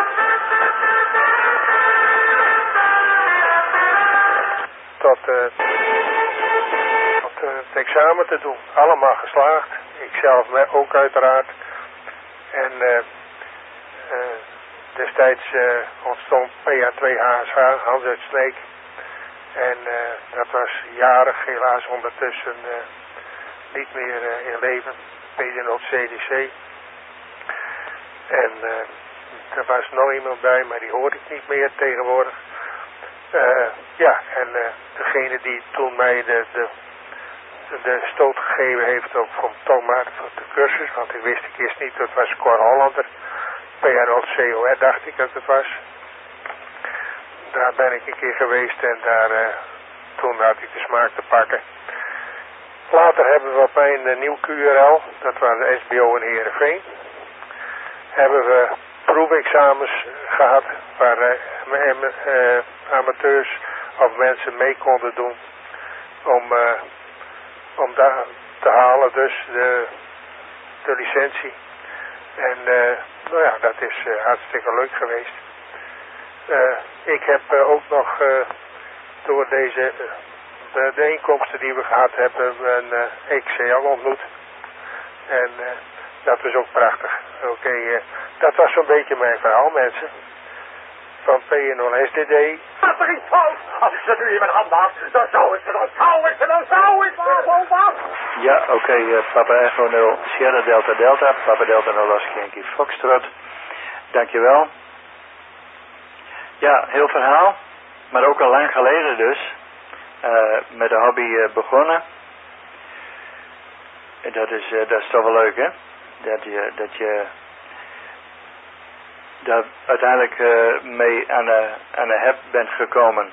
Tot... Uh, het examen te doen. Allemaal geslaagd. Ikzelf ook uiteraard. En uh, uh, destijds uh, ontstond P H twee H S H, Hans uit Sneek. En uh, dat was jarig, helaas ondertussen uh, niet meer uh, in leven. P D nul C D C. En uh, er was nog iemand bij, maar die hoorde ik niet meer tegenwoordig. Uh, ja, en uh, degene die toen mij de, de, de stoot gegeven heeft op, om toch maar voor de cursus, want ik wist ik eerst niet, dat was Cor Hollander, P R O C O R dacht ik dat het was. Daar ben ik een keer geweest en daar, uh, toen had ik de smaak te pakken. Later hebben we op mijn uh, nieuw Q R L, dat was de S B O in Heerenveen, hebben we proefexamens gehad waar uh, uh, amateurs of mensen mee konden doen om, uh, om daar te halen, dus de, de licentie. En uh, nou ja, dat is uh, hartstikke leuk geweest. Uh, ik heb uh, ook nog uh, door deze uh, de, de inkomsten die we gehad hebben een uh, X C L ontmoet. En uh, dat was ook prachtig. Oké, okay, uh, dat was zo'n beetje mijn verhaal, mensen. Van P nul S D D. Wat er iets fout? Als ik ze nu in mijn hand had, dan zou ik ze, dan zou ik ze, dan zou ik ze. Ja, oké, okay, uh, Papa Echo nul, Sierra Delta Delta, Papa Delta nul, Lasky Yankee Foxtrot. Dankjewel. Ja, heel verhaal, maar ook al lang geleden dus, uh, met de hobby uh, begonnen. En dat is, uh, dat is toch wel leuk, hè? Dat je, dat je daar uiteindelijk uh, mee aan de, aan de heb bent gekomen.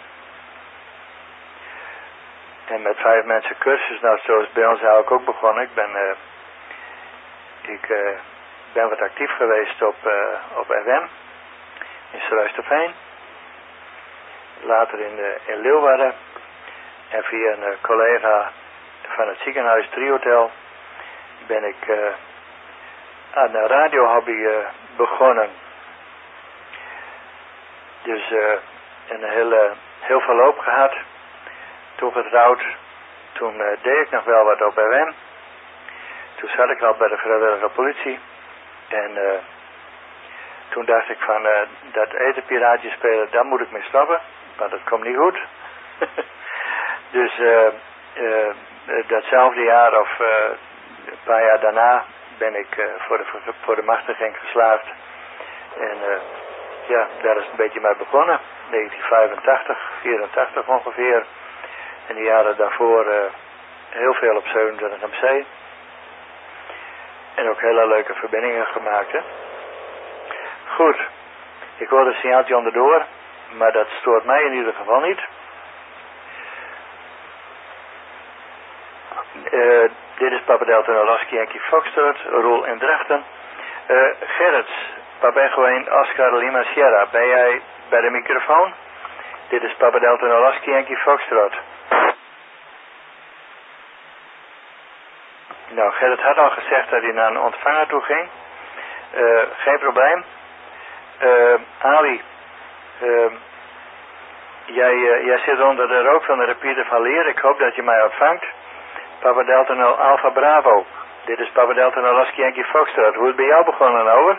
En met vijf mensen cursus, nou zoals bij ons eigenlijk ook begonnen. Ik ben, uh, ik uh, ben wat actief geweest op, uh, op F M in Suisterveen. Later in, uh, in Leeuwarden. En via een uh, collega van het ziekenhuis Triotel ben ik uh, aan de radiohobby uh, begonnen. Dus uh, een hele, heel verloop gehad. Toen getrouwd. Toen uh, deed ik nog wel wat op R M. Toen zat ik al bij de vrijwillige politie. En uh, toen dacht ik van uh, dat etenpiraatje spelen, daar moet ik mee stoppen. Want dat komt niet goed. Dus uh, uh, datzelfde jaar of uh, een paar jaar daarna ben ik uh, voor, de, voor de machtiging geslaagd. En uh, ja, daar is het een beetje mee begonnen. negentien vijfentachtig, vierentachtig ongeveer. En de jaren daarvoor uh, heel veel op zevenentwintig M C. En ook hele leuke verbindingen gemaakt, hè. Goed. Ik hoor een signaaltje onderdoor. Maar dat stoort mij in ieder geval niet. Uh, dit is Papa Delta nul Lasky Yankee Foxtrot, Roel in Drachten. Uh, Gerrits, Papa Echo één Oscar Lima Sierra, ben jij bij de microfoon? Dit is Papa Delta nul Lasky Yankee Foxtrot. Nou, Gerrit had al gezegd dat hij naar een ontvanger toe ging. Uh, geen probleem. Uh, Ali, uh, jij, uh, jij zit onder de rook van de repeater van Leer. Ik hoop dat je mij ontvangt. Papa Delta nul Alpha Bravo. Dit is Papa Delta nul Lasky Yankee Foxtrot. Hoe is het bij jou begonnen, over?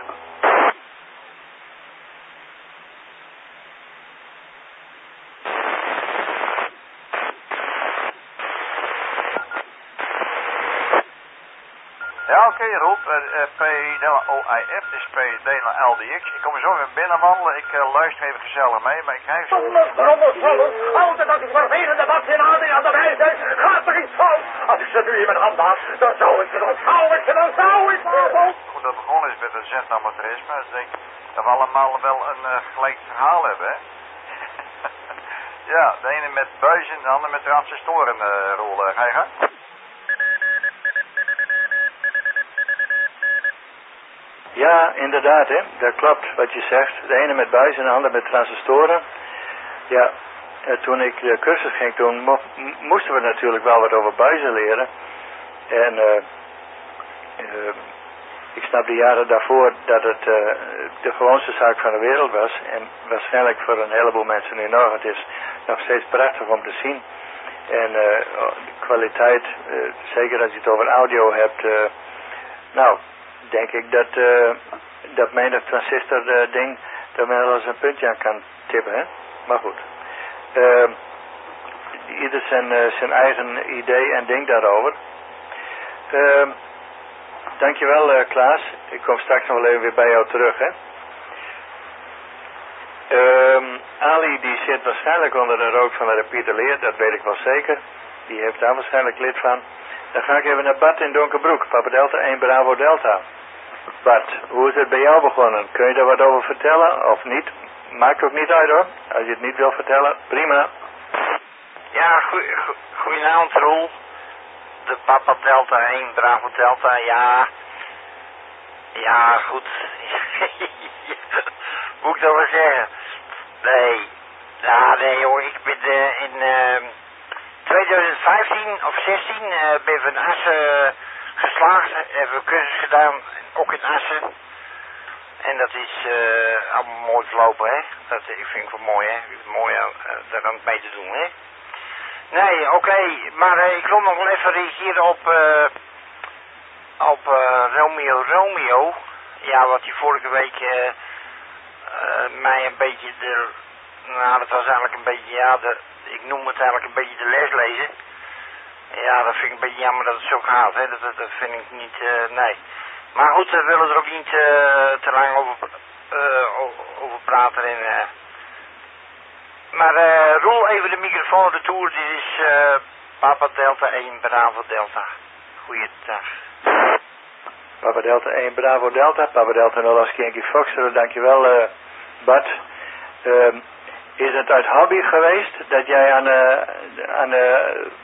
Ja, oké, okay, Rob. Uh, uh, P O I F, dus P L D X. Ik kom zo weer binnen wandelen. Ik uh, luister even gezellig mee, maar ik krijg zo... Altijd dat die vervelende vaccinatie aan de wijze gaat er iets fout. Als ik ze nu in mijn hand had, dan zou ik ze, dan zou ik ze, dan zou ik ze. Hoe dat begonnen is met het zendamateurisme, ik denk dat we allemaal wel een uh, gelijk verhaal hebben, hè? Ja, de ene met buizen en de andere met transistoren uh, rollen. Ga je gaan? Ja, inderdaad, hè. Dat klopt wat je zegt. De ene met buizen en de andere met transistoren. Ja, eh, toen ik de cursus ging doen, mo moesten we natuurlijk wel wat over buizen leren. En uh, uh, ik snap de jaren daarvoor dat het uh, de gewoonste zaak van de wereld was. En waarschijnlijk voor een heleboel mensen nu nog. Het is nog steeds prachtig om te zien. En uh, de kwaliteit, uh, zeker als je het over audio hebt, uh, nou, denk ik dat, uh, dat menig transistor uh, ding, dat men wel eens een puntje aan kan tippen, hè? Maar goed. Uh, ieder zijn, uh, zijn eigen idee en ding daarover. Uh, dankjewel uh, Klaas. Ik kom straks nog wel even weer bij jou terug, hè. Uh, Ali die zit waarschijnlijk onder de rook van de Pieter Leer, dat weet ik wel zeker. Die heeft daar waarschijnlijk lid van. Dan ga ik even naar Bart in Donkerbroek, Papa Delta één Bravo Delta. Bart, hoe is het bij jou begonnen? Kun je daar wat over vertellen of niet? Maakt ook niet uit hoor. Als je het niet wil vertellen, prima. Ja, goe- go- goedenavond Roel. De Papa Delta één Bravo Delta, ja. Ja, goed. Moet ik dat wel zeggen? Nee. Ja, nee hoor, ik ben uh, in uh, twintig vijftien of zestien uh, ben ik in Assen uh, geslaagd. Hebben we cursus gedaan, ook in Assen. En dat is uh, allemaal mooi verlopen, hè. Dat ik vind ik wel mooi, hè. Mooi uh, daar aan het mee te doen, hè. Nee, oké, okay, maar uh, ik wil nog wel even reageren op, uh, op uh, Romeo Romeo. Ja, wat die vorige week uh, uh, mij een beetje de, nou dat was eigenlijk een beetje, ja, de, ik noem het eigenlijk een beetje de les lezen. Ja, dat vind ik een beetje jammer dat het zo gaat, hè, dat, dat, dat vind ik niet, uh, nee. Maar goed, we willen er ook niet uh, te lang over, uh, over praten en... Uh, Maar uh, Roel, even de microfoon retour. Dit is uh, Papa Delta één Bravo Delta. Goeiedag. Papa Delta één Bravo Delta, Papa Delta nul als Yankee Foxtrot, dankjewel uh, Bart. Uh, is het uit hobby geweest dat jij aan een uh, aan, uh,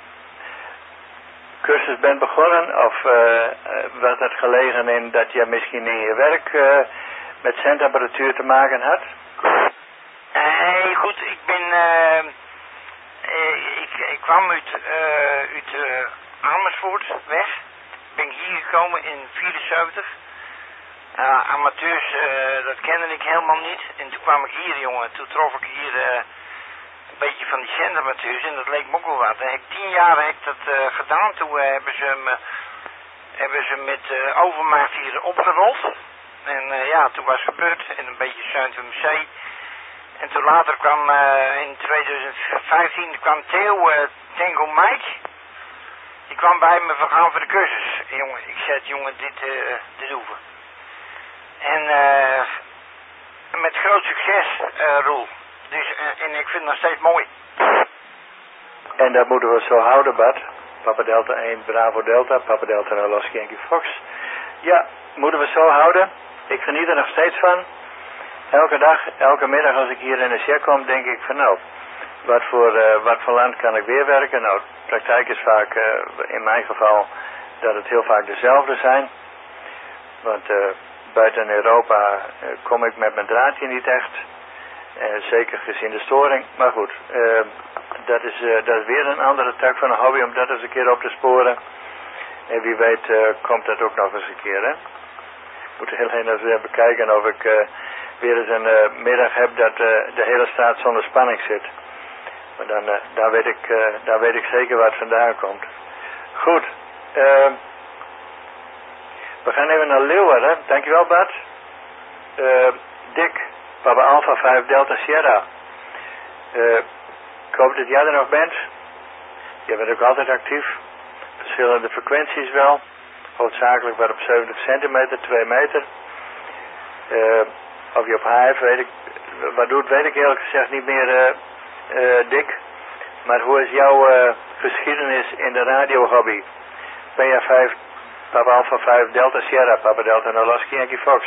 cursus bent begonnen? Of uh, was het gelegen in dat je misschien in je werk uh, met zendapparatuur te maken had? Nee, goed, ik ben, uh, uh, ik, ik kwam uit, uh, uit uh, Amersfoort weg. Ben ik hier gekomen in vierenzeventig. Uh, amateurs, uh, dat kende ik helemaal niet. En toen kwam ik hier, jongen, toen trof ik hier uh, een beetje van die zendamateurs en dat leek me ook wel wat. En ik, tien jaar heb ik dat uh, gedaan, toen uh, hebben ze me, hebben ze met uh, overmacht hier opgerold. En uh, ja, toen was het gebeurd en een beetje Zuid-Zee. En toen later kwam uh, in twintig vijftien kwam Theo uh, Tango Mike. Die kwam bij me vergaan voor de cursus. En jongen, ik zei, jongen, dit, uh, dit hoeven. En uh, met groot succes, uh, Roel. Dus, uh, en ik vind het nog steeds mooi. En dat moeten we zo houden, Bart. Papa Delta één Bravo Delta, Papa Delta nul als Yankee Fox. Ja, moeten we zo houden. Ik geniet er nog steeds van. Elke dag, elke middag als ik hier in de check kom, denk ik van nou, wat voor, uh, wat voor land kan ik weer werken? Nou, de praktijk is vaak, uh, in mijn geval, dat het heel vaak dezelfde zijn. Want uh, buiten Europa uh, kom ik met mijn draadje niet echt. Uh, zeker gezien de storing. Maar goed, uh, dat, is, uh, dat is weer een andere tak van een hobby om dat eens een keer op te sporen. En wie weet uh, komt dat ook nog eens een keer, hè. Ik moet heel even even bekijken of ik... Uh, weer eens een uh, middag heb dat uh, de hele straat zonder spanning zit. Maar dan, uh, daar, weet ik, uh, daar weet ik zeker waar het vandaan komt. Goed. Uh, we gaan even naar Leeuwarden. Dankjewel Bart. Uh, Dick, Papa Alpha vijf Delta Sierra. Uh, ik hoop dat jij er nog bent. Jij bent ook altijd actief. Verschillende frequenties wel. Hoofdzakelijk maar op zeventig centimeter, twee meter. Uh, Of je op H F, weet ik, wat doet, weet ik eerlijk gezegd niet meer, uh, uh, Dick. Maar hoe is jouw uh, geschiedenis in de radiohobby? P A vijf, Papa Alpha vijf, Delta Sierra, Papa Delta nul Yankee Fox.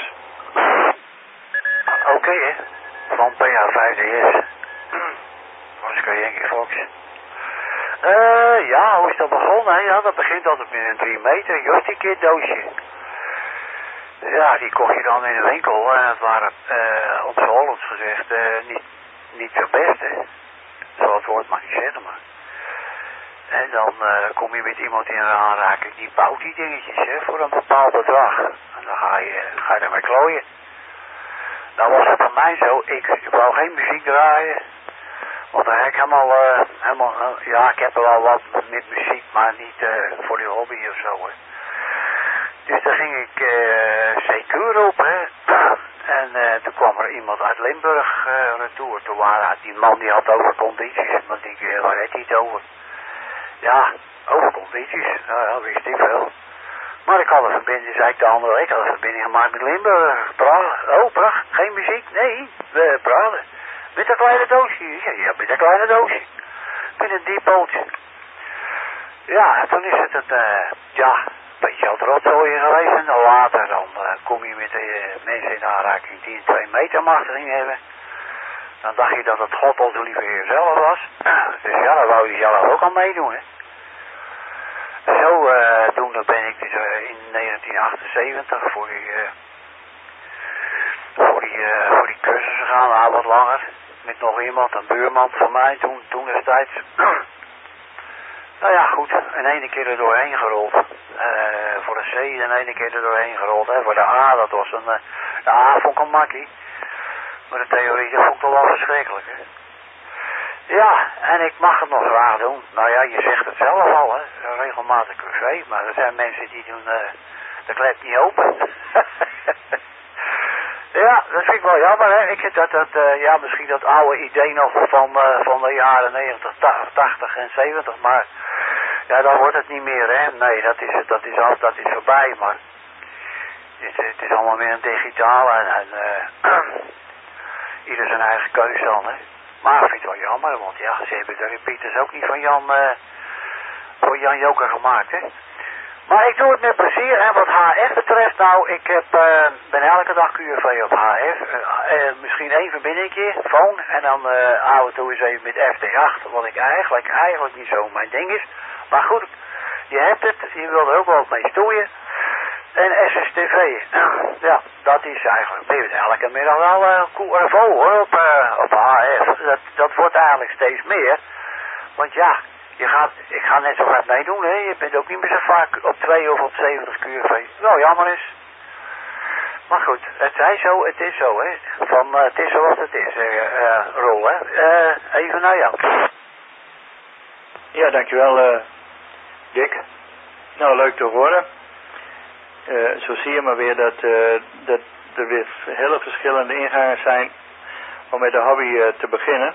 Oké, okay, hè. Van P A vijf D S. Oscar Yankee Fox. Uh, ja, hoe is dat begonnen? Hè? Ja, dat begint altijd met een drie meter, een Jostie doosje. Ja, die kocht je dan in de winkel en het waren uh, op z'n Hollands gezegd uh, niet, niet de beste. Zo het woord mag ik zeggen, maar. En dan uh, kom je met iemand in aanraking die bouwt die dingetjes hè, voor een bepaald bedrag. En dan ga je, ga je ermee klooien. Nou was het bij mij zo, ik, ik wou geen muziek draaien. Want daar heb ik helemaal, uh, helemaal uh, ja, ik heb er wel wat met muziek, maar niet uh, voor die hobby of zo, hè. Dus daar ging ik uh, secuur op, hè. En uh, toen kwam er iemand uit Limburg uh, retour. Toen waren die man die had over condities, maar ik denk, waar heeft hij het over? Ja, over condities, nou ja, wist ik veel. Maar ik had een verbinding, zei ik de andere week, ik had een verbinding gemaakt met Limburg. Praten, oh pracht, geen muziek, nee, we praten. Met dat kleine doosje, ja, ja met dat kleine doosje. Met een diepootje. Ja, en toen is het het, uh, ja, een beetje aan het rotzooien geweest. En dan later dan uh, kom je met de uh, mensen in aanraking die een twee meter machtiging hebben. Dan dacht je dat het God onze lieve Heer zelf was. Dus ja, daar wou je zelf ook aan meedoen, hè. En zo, uh, toen dan ben ik dus uh, in negentien achtenzeventig voor die, uh, voor die, uh, voor die cursus gegaan, nou wat langer. Met nog iemand, een buurman van mij toen, toen destijds. Nou ja, goed, in ene keer er doorheen gerold. Uh, voor de C in ene keer er doorheen gerold. Hè. Voor de A, dat was een, uh, de A vond ik een makkie. Maar de theorie, dat vond ik toch wel verschrikkelijk, hè. Ja, en ik mag het nog graag doen. Nou ja, je zegt het zelf al, hè. Regelmatig Q V, maar er zijn mensen die doen uh, de klep niet open. Ja, dat vind ik wel jammer, hè. Ik heb dat, dat uh, ja, misschien dat oude idee nog van, uh, van de jaren negentig, tachtig en zeventig, maar ja, dan wordt het niet meer, hè. Nee, dat is, dat is, al, dat is voorbij, maar het, het is allemaal meer een digitaal en, en uh, ieder zijn eigen keuze dan, hè. Maar ik vind het wel jammer, want ja, ze hebben de repeaters ook niet van Jan, uh, voor Jan Joker gemaakt, hè. Maar ik doe het met plezier en wat H F betreft, nou, ik heb, uh, ben elke dag Q V op H F. Uh, uh, misschien één verbindingje, phone, en dan uh, af en toe eens even met F T acht, wat ik eigenlijk, eigenlijk niet zo mijn ding is. Maar goed, je hebt het, je wil er ook wel mee stoeien. En S S T V, ja, dat is eigenlijk, ben je elke middag wel uh, Q R V hoor, op, uh, op H F. Dat, dat wordt eigenlijk steeds meer, want ja, je gaat, ik ga net zo hard meedoen, hè. Je bent ook niet meer zo vaak op twee of op zeventig Q R V. Wel jammer is. Maar goed, het zij zo, het is zo, hè. Van, uh, het is zoals het is, uh, uh, Rol, hè. Uh, even naar jou. Ja, dankjewel, uh, Dick. Nou, leuk te horen. Uh, zo zie je maar weer dat, uh, dat er weer hele verschillende ingangen zijn om met de hobby uh, te beginnen.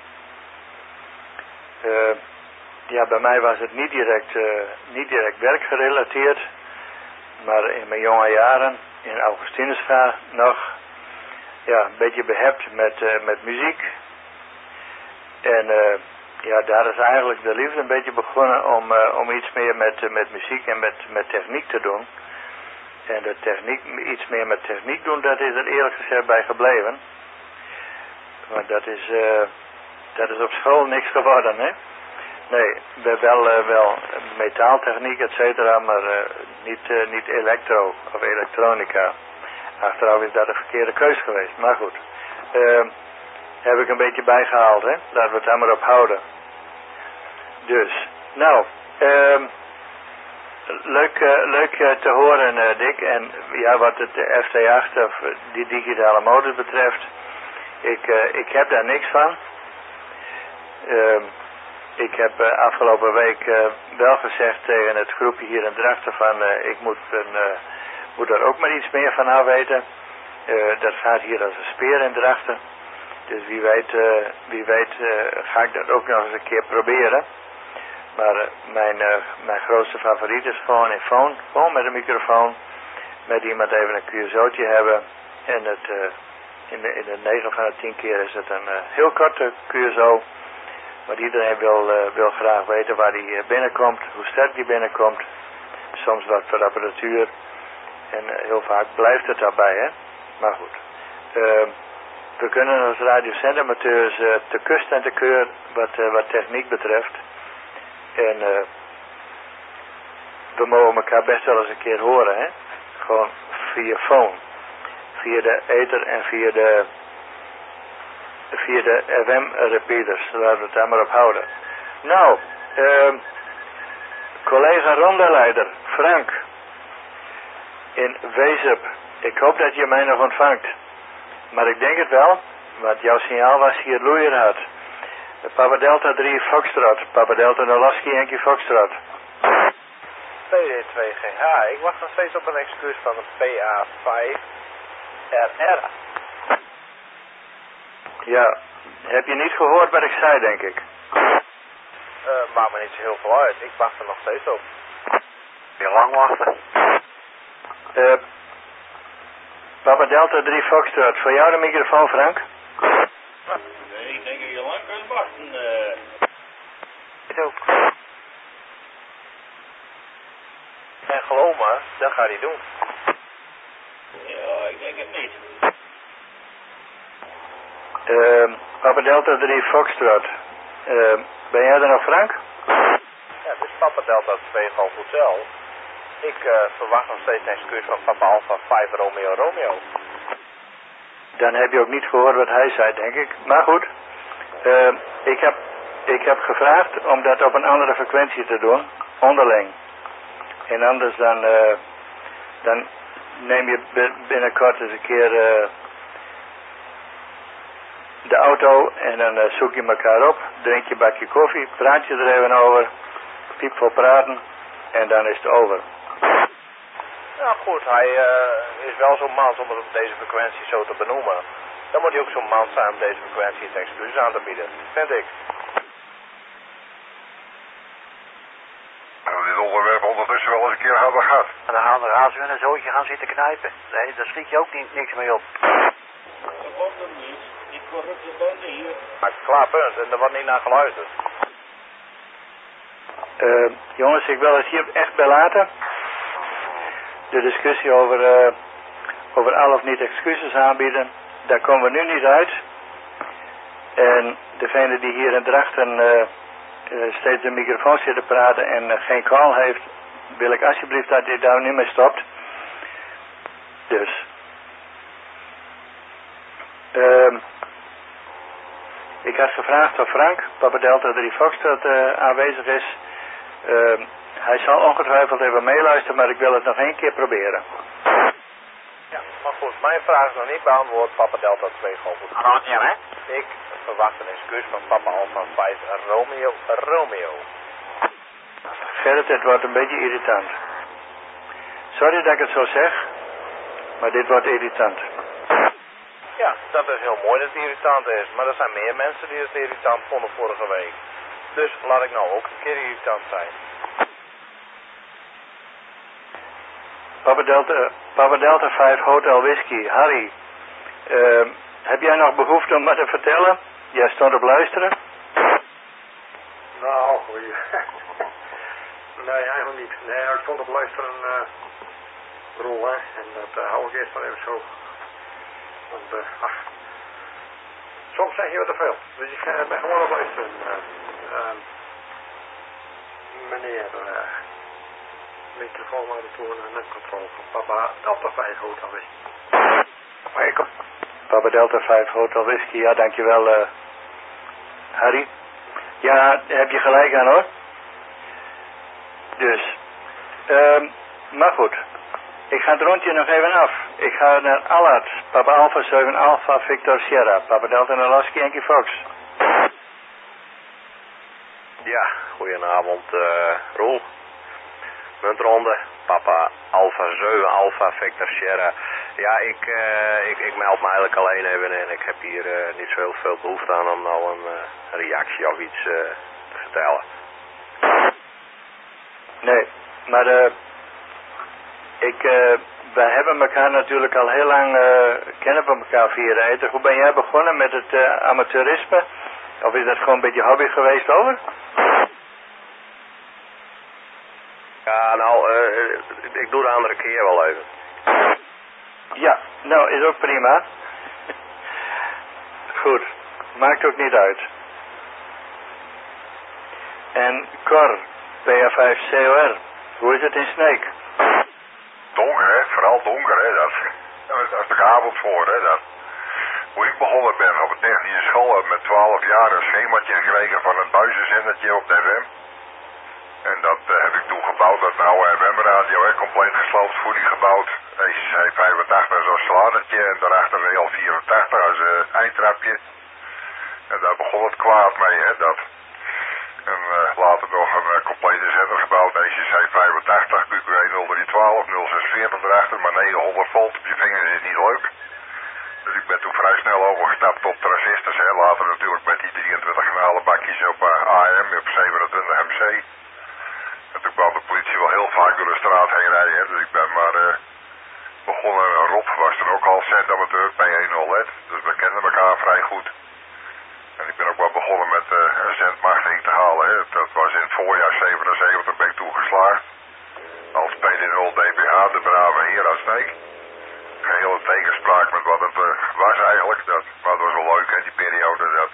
Uh, Ja, bij mij was het niet direct, uh, niet direct werkgerelateerd, maar in mijn jonge jaren, in Augustinusga nog, ja, een beetje behept met, uh, met muziek. En uh, ja, daar is eigenlijk de liefde een beetje begonnen om, uh, om iets meer met, uh, met muziek en met, met techniek te doen. En de techniek, iets meer met techniek doen, dat is er eerlijk gezegd bij gebleven. Want dat is, uh, dat is op school niks geworden, hè. Nee, wel, uh, wel metaaltechniek, et cetera, maar uh, niet, uh, niet elektro of elektronica. Achteraf is dat een verkeerde keus geweest, maar goed. Uh, heb ik een beetje bijgehaald, hè. Laten we het daar maar op houden. Dus, nou, uh, leuk, uh, leuk uh, te horen, uh, Dick. En ja, wat het uh, F T acht of uh, die digitale modus betreft, ik, uh, ik heb daar niks van. Uh, Ik heb uh, afgelopen week uh, wel gezegd tegen het groepje hier in Drachten van uh, ik moet, een, uh, moet er ook maar iets meer van af weten. Uh, dat gaat hier als een speer in Drachten. Dus wie weet, uh, wie weet uh, ga ik dat ook nog eens een keer proberen. Maar uh, mijn, uh, mijn grootste favoriet is gewoon in phone. Gewoon met een microfoon. Met iemand even een Q S O'tje hebben. En het, uh, in, de, in de negen van de tien keer is het een uh, heel korte Q S O. Want iedereen wil, uh, wil graag weten waar hij uh, binnenkomt, hoe sterk die binnenkomt. Soms wat voor apparatuur. En uh, heel vaak blijft het daarbij, hè. Maar goed. Uh, we kunnen als radiozendamateurs uh, te kust en te keur wat, uh, wat techniek betreft. En uh, we mogen elkaar best wel eens een keer horen, hè. Gewoon via phone. Via de ether en via de... via de F M-repeaters, laten we het daar maar op houden. Nou, uh, collega rondeleider, Frank, in Weesup. Ik hoop dat je mij nog ontvangt. Maar ik denk het wel, want jouw signaal was hier loeierhard. Papa Delta drie Foxtrot. Papa Delta Nolaski Yankee Foxtrot. P D twee G H. Ik wacht nog steeds op een excuus van de P A vijf R R. Ja, heb je niet gehoord wat ik zei, denk ik? Uh, maakt me niet zo heel veel uit. Ik wacht er nog steeds op. Weer lang wachten. Uh, Papa Delta drie Foxtrot. Voor jou de microfoon, Frank? Nee, ik denk dat je lang kunt wachten. Uh... Ik ook. En geloof me, dat gaat hij doen. Ja, ik denk het niet. Uh, Papa Delta drie Foxtrot. Uh, ben jij er nog, Frank? Ja, dit is Papa Delta twee Golf Hotel. Ik uh, verwacht nog steeds een excuus van Papa Alpha vijf Romeo Romeo. Dan heb je ook niet gehoord wat hij zei, denk ik. Maar goed, uh, ik, heb, ik heb gevraagd om dat op een andere frequentie te doen, onderling. En anders dan, uh, dan neem je binnenkort eens een keer uh, de auto en dan uh, zoek je elkaar op, drink je een bakje koffie, praat je er even over, piep voor praten en dan is het over. Nou goed, hij uh, is wel zo'n man om het op deze frequentie zo te benoemen. Dan moet hij ook zo'n man zijn om deze frequentie het excuus aan te bieden, vind ik. Nou, dit onderwerp ondertussen wel eens een keer hadden gehad. En dan gaan we razen met een zootje gaan zitten knijpen. Nee, daar schiet je ook niet, niks mee op. Dat komt er niet. Die corrupte bende hier. Maar klaar punt, en er wordt niet naar geluisterd. Uh, jongens, ik wil het hier echt bij laten. De discussie over, uh, over al of niet excuses aanbieden, daar komen we nu niet uit. En degene die hier in Drachten uh, uh, steeds de microfoon zit te praten en uh, geen call heeft, wil ik alsjeblieft dat hij daar nu mee stopt. Dus. Uh, ik had gevraagd of Frank, Papa Delta drie Foxtrot, uh, aanwezig is. Uh, hij zal ongetwijfeld even meeluisteren, maar ik wil het nog één keer proberen. Ja, maar goed, mijn vraag is nog niet beantwoord, Papa Delta twee Golf. Gaat niet, hè? Ik verwacht een excuus van Papa Alpha vijf Romeo Romeo. Gerrit, het wordt een beetje irritant. Sorry dat ik het zo zeg, maar dit wordt irritant. Ja, dat is heel mooi dat het irritant is, maar er zijn meer mensen die het irritant vonden vorige week. Dus laat ik nou ook een keer irritant zijn. Papa Delta, Papa Delta vijf Hotel Whisky, Harry. Uh, heb jij nog behoefte om wat te vertellen? Jij stond op luisteren? Nou, goeie. Nee, eigenlijk niet. Nee, ik stond op luisteren, uh, Roel, hè. En dat uh, hou ik eerst maar even zo. Want, uh, ach. Soms zeg je wat te veel. Dus ik uh, ben gewoon op luisteren. Uh, uh, meneer, uh, microfoon maar toe en netcontrole van Papa Delta vijf Hotel Whisky. Papa Delta vijf Hotel Whisky, ja, dankjewel, uh, Harry. Ja, heb je gelijk aan, hoor. Dus, uh, maar goed. Ik ga het rondje nog even af. Ik ga naar Allard, Papa Alpha zeven Alpha Victor Sierra, Papa Delta Nolaski Yankee Fox. Ja, goedenavond, uh, Roel. Muntronde, Papa Alpha zeven Alpha Victor Sierra. Ja, ik, uh, ik, ik meld me eigenlijk alleen even en ik heb hier uh, niet zo heel veel behoefte aan om nou een uh, reactie of iets uh, te vertellen. Nee, maar uh, ik, uh, wij hebben elkaar natuurlijk al heel lang, uh, kennen we elkaar via de eten. Hoe ben jij begonnen met het uh, amateurisme? Of is dat gewoon een beetje hobby geweest, over? Ja, nou, uh, ik doe de andere keer wel even. Ja, nou, is ook prima. Goed, maakt ook niet uit. En Cor, P A vijf C O R, hoe is het in Sneek? Donker, hè? Vooral donker, hè? Dat, dat is de avond voor, hè? Dat. Hoe ik begonnen ben op het technische school, heb met twaalf jaar een schemaatje gekregen van een buizenzendertje op de F M. En dat uh, heb ik toen gebouwd, dat oude F M-radio, hè? Compleet gesloopt, voeding gebouwd. C vijfentachtig zo'n sladertje en daarachter een L vierentachtig als uh, eindtrapje. En daar begon het kwaad mee, hè, dat. En uh, later nog een uh, complete zender gebouwd, E C C vijfentachtig, Q Q E nul drie twaalf, nul zesenveertig erachter, maar negenhonderd volt op je vingers is niet leuk. Dus ik ben toen vrij snel overgestapt op transistors, hè, later natuurlijk met die drieëntwintig kanalen bakjes op uh, A M, op zevenentwintig M C. En toen kwam de politie wel heel vaak door de straat heen rijden, hè, dus ik ben maar uh, begonnen. Rob was er ook al zendamateur, P één nul L E D, dus we kenden elkaar vrij goed. En ik ben ook wel begonnen met uh, een zendmachtiging te halen. Hè. Dat was in het voorjaar zevenenzeventig ben ik toegeslaagd. Als P D nul D B H, de brave heer uit Sneek. Geen hele tegenspraak met wat het uh, was eigenlijk. Dat, maar het was wel leuk, hè, die periode. Dat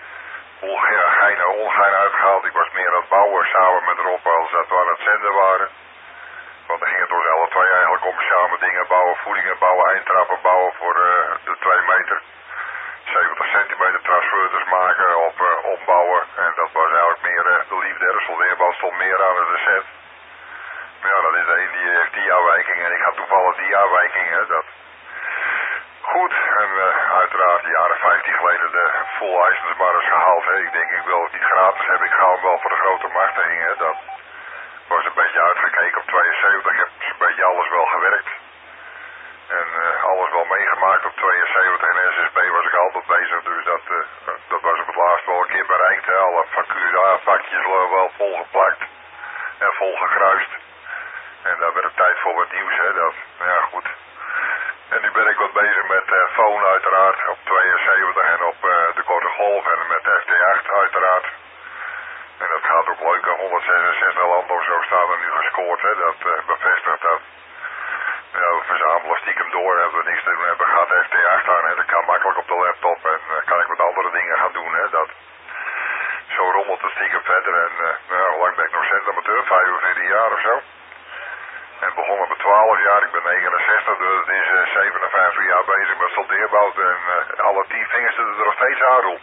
ongein ongein uitgehaald. Ik was meer aan het bouwen samen met Rob als dat we aan het zenden waren. Want dan ging het ons alle twee eigenlijk om samen dingen bouwen, voedingen bouwen, eindtrappen bouwen voor uh, de twee meter. zeventig centimeter transferters maken, op, uh, opbouwen. En dat was eigenlijk meer uh, de liefde. De soldeerbal stond meer aan dan de set. Maar ja, dat is de een die heeft die afwijking en ik had toevallig die afwijking. Hè, dat. Goed, en uh, uiteraard de jaren vijftien geleden de full license maar eens gehaald. Hè. Ik denk, ik wil het niet gratis hebben, ik ga hem wel voor de grote machtiging. Hè. Dat was een beetje uitgekeken op tweeënzeventig. Ik heb een beetje alles wel gewerkt. En uh, alles wel meegemaakt op tweeënzeventig en S S B was ik altijd bezig, dus dat, uh, dat was op het laatst wel een keer bereikt. Hè. Alle vakjes wel volgeplakt en volgekruist. En daar werd het tijd voor wat nieuws, hè. Dat, ja goed. En nu ben ik wat bezig met uh, phone uiteraard op tweeënzeventig en op uh, de korte golf en met F T acht uiteraard. En dat gaat ook leuk, honderdzesenzestig landen of zo staan er nu gescoord, hè. Dat uh, bevestigt dat. Ja, we verzamelen stiekem door, hebben we niks te doen, hebben we gaat F T acht aan, hè. Dat kan makkelijk op de laptop en uh, kan ik wat andere dingen gaan doen, hè. Dat. Zo rommelt het stiekem verder en uh, nou, hoe lang ben ik nog zendamateur, vijfenveertig jaar of zo. En begonnen met twaalf jaar, ik ben negenenzestig, dus het is uh, zevenenvijftig jaar bezig met soldeerbouw en uh, alle tien vingers zitten er nog steeds aan, Roel.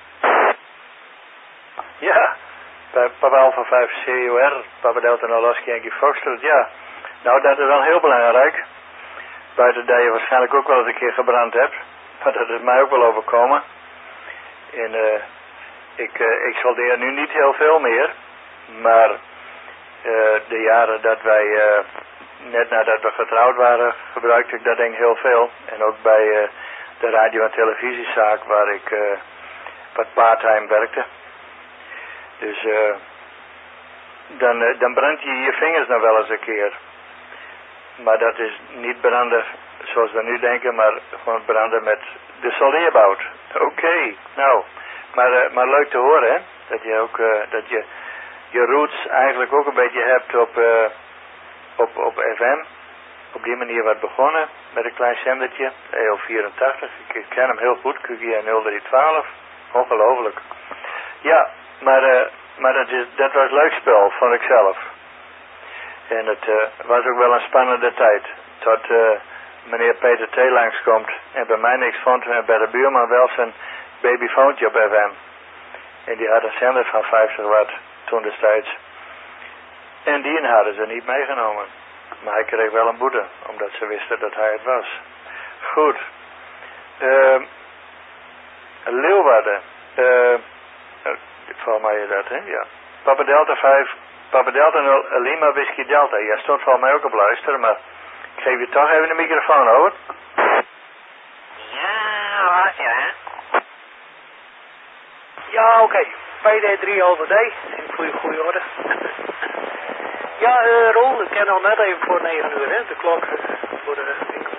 Ja, bij Papa Alpha vijf C O R, Papa Delta Nolaski Yankee Foxtrot, ja. Nou, dat is wel heel belangrijk. Buiten dat je waarschijnlijk ook wel eens een keer gebrand hebt. Maar dat is mij ook wel overkomen. En uh, ik, uh, ik soldeer nu niet heel veel meer. Maar uh, de jaren dat wij, uh, net nadat we getrouwd waren, gebruikte ik dat denk ik heel veel. En ook bij uh, de radio- en televisiezaak waar ik uh, wat part-time werkte. Dus uh, dan, uh, dan brandt je je vingers nog wel eens een keer. Maar dat is niet branden zoals we nu denken, maar gewoon branden met de soldeerbout. Oké, okay, nou, maar, uh, maar leuk te horen, hè? Dat je ook, uh, dat je je roots eigenlijk ook een beetje hebt op, uh, op, op F M. Op die manier wat begonnen, met een klein zendertje, E O vierentachtig. Ik ken hem heel goed, Q Q E nul drie twaalf. Ongelooflijk. Ja, maar, uh, maar dat, is, dat was leuk spel, vond ik zelf. En het uh, was ook wel een spannende tijd. Tot uh, meneer Peter T. langskomt en bij mij niks vond en bij de buurman wel zijn babyfoontje op F M. En die had een zender van vijftig watt toen destijds. En die hadden ze niet meegenomen. Maar hij kreeg wel een boete, omdat ze wisten dat hij het was. Goed. Uh, Leeuwarden. Uh, volgens mij is dat, hè? Ja. Papa Delta vijf. Papa Delta nul, Lima Whisky Delta. Jij stond volgens mij ook op luisteren, maar ik geef je toch even de microfoon over. Ja, wat ja, hè? Ja, oké. Okay. P D drie over D. In goede, goede orde. Ja, uh, Rol, ik ken al net even voor negen uur, hè? De klok voor de winkel.